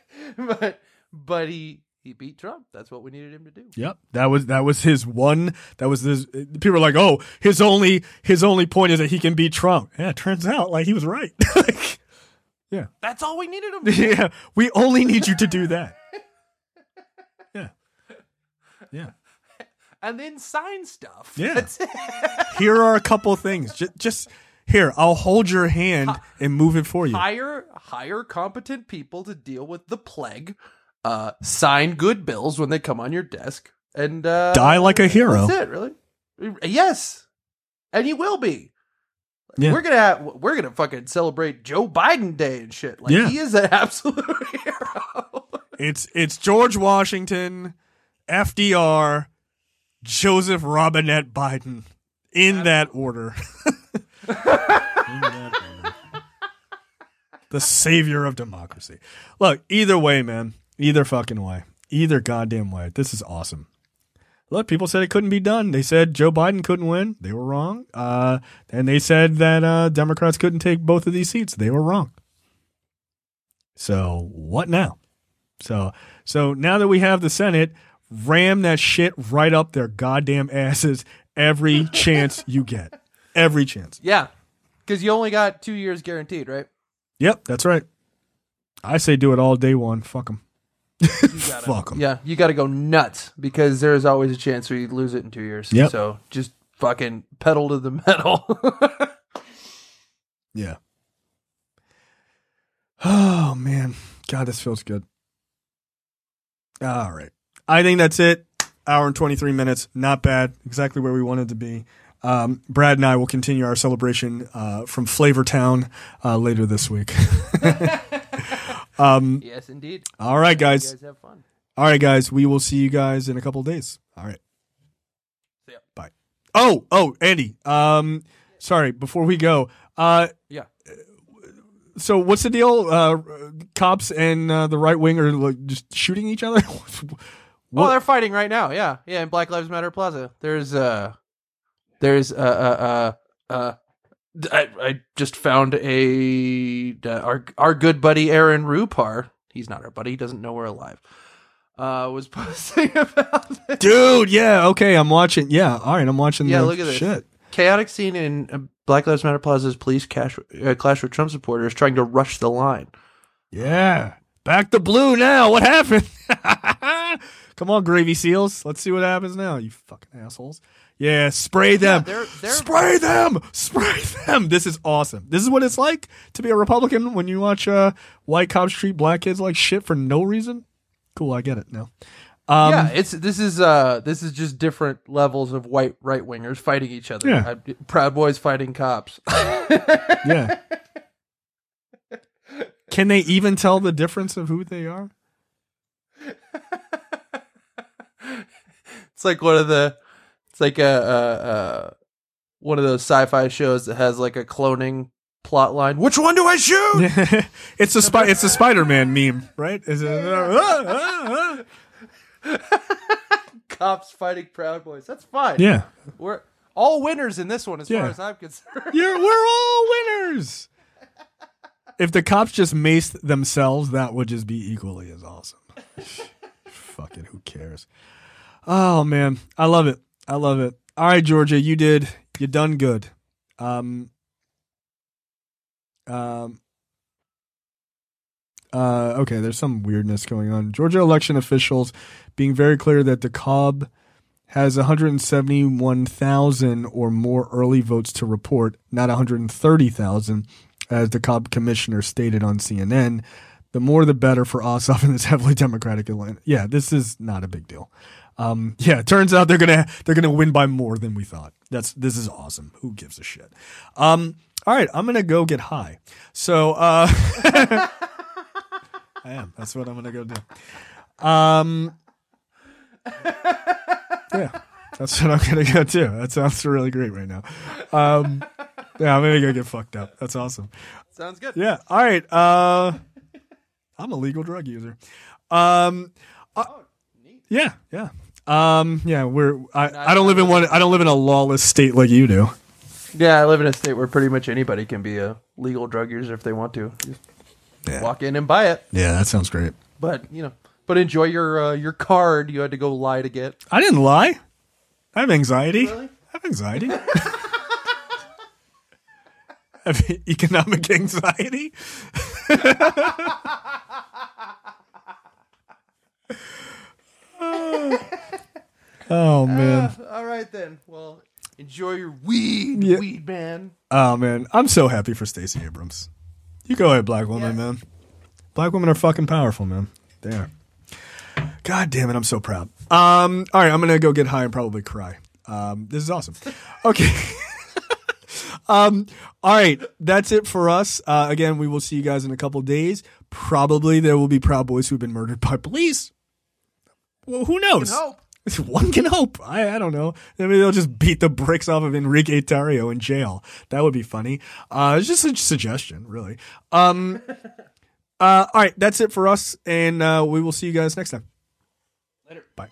But he beat Trump. That's what we needed him to do. Yep. That was his one. That was this. People are like, oh, his only point is that he can beat Trump. Yeah, it turns out like he was right. Yeah. That's all we needed him to do. Yeah. We only need you to do that. Yeah. Yeah. And then sign stuff. Yeah. That's it. Here are a couple things. Just here, I'll hold your hand and move it for you. Hire competent people to deal with the plague. Sign good bills when they come on your desk, and die like a hero. That's it, really. Yes, and you will be. Yeah. We're gonna fucking celebrate Joe Biden Day and shit. Like, he is an absolute hero. It's George Washington, FDR, Joseph Robinette Biden, in that order. The savior of democracy. Look, either way, man. Either fucking way. Either goddamn way. This is awesome. Look, people said it couldn't be done. They said Joe Biden couldn't win. They were wrong. And they said that Democrats couldn't take both of these seats. They were wrong. So what now? So now that we have the Senate, ram that shit right up their goddamn asses every chance you get. Every chance. Yeah. Because you only got 2 years guaranteed, right? Yep, that's right. I say do it all day one. Fuck them. Fuck them. Yeah, you got to go nuts because there's always a chance where you lose it in 2 years. Yep. So just fucking pedal to the metal. Yeah. Oh, man. God, this feels good. All right. I think that's it. Hour and 23 minutes. Not bad. Exactly where we wanted to be. Brad and I will continue our celebration from Flavortown later this week. Yes, indeed. All right, guys. You guys have fun. All right, guys. We will see you guys in a couple of days. All right. See ya. Bye. Oh, Andy. Sorry. Before we go. Yeah. So what's the deal? Cops and the right wing are like just shooting each other? Well, they're fighting right now. Yeah. In Black Lives Matter Plaza. I just found our good buddy Aaron Rupar. He's not our buddy. He doesn't know we're alive. Was posting about this. Dude, yeah, okay, I'm watching. Yeah, all right, I'm watching. Yeah, the look at this shit. Chaotic scene in Black Lives Matter Plaza's police clash with Trump supporters trying to rush the line. Yeah, back to blue now. What happened? Come on, Gravy Seals. Let's see what happens now. You fucking assholes. Yeah, spray them. Yeah, spray them. Spray them. This is awesome. This is what it's like to be a Republican when you watch white cops treat black kids like shit for no reason. Cool, I get it now. This is just different levels of white right wingers fighting each other. Yeah. Proud Boys fighting cops. Yeah. Can they even tell the difference of who they are? It's like one of the. It's like a one of those sci-fi shows that has like a cloning plot line. Which one do I shoot? It's a Spider-Man meme, right? Is it? Cops fighting Proud Boys. That's fine. Yeah. We're all winners in this one, as far as I'm concerned. We're all winners. If the cops just maced themselves, that would just be equally as awesome. Fuck it, who cares? Oh man, I love it. I love it. All right, Georgia, you done good. Okay, there's some weirdness going on. Georgia election officials being very clear that DeKalb has 171,000 or more early votes to report, not 130,000, as DeKalb commissioner stated on CNN. The more the better for Ossoff in this heavily Democratic Atlanta. Yeah, this is not a big deal. It turns out they're gonna win by more than we thought. This is awesome. Who gives a shit? All right, I'm gonna go get high. So I am. That's what I'm gonna go do. Yeah, that's what I'm gonna go do. That sounds really great right now. I'm gonna go get fucked up. That's awesome. Sounds good. Yeah. All right. I'm a legal drug user. Yeah. I don't live in one. I don't live in a lawless state like you do. Yeah, I live in a state where pretty much anybody can be a legal drug user if they want to. Just walk in and buy it. Yeah, that sounds great. But enjoy your card you had to go lie to get. I didn't lie. I have anxiety. Really? I have anxiety. I have economic anxiety. Oh man. All right then. Well, enjoy your weed man. Oh man, I'm so happy for Stacey Abrams. You go ahead, black woman, man. Black women are fucking powerful, man. They are. God damn it, I'm so proud. All right, I'm gonna go get high and probably cry. This is awesome. Okay. All right, that's it for us. Again, we will see you guys in a couple days. Probably there will be Proud Boys who've been murdered by police. Well, who knows? One can hope. I don't know. Maybe they'll just beat the bricks off of Enrique Tarrio in jail. That would be funny. It's just a suggestion, really. All right, that's it for us, and we will see you guys next time. Later. Bye.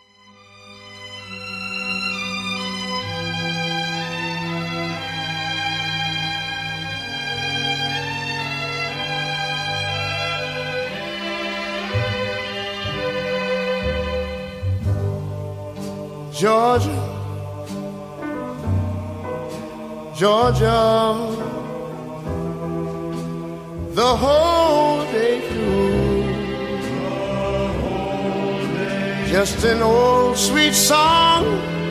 Georgia, Georgia, the whole day through, just an old sweet song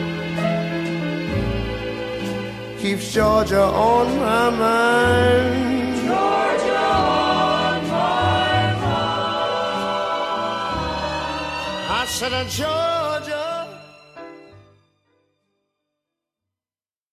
keeps Georgia on my mind. Georgia on my mind. I said, Georgia.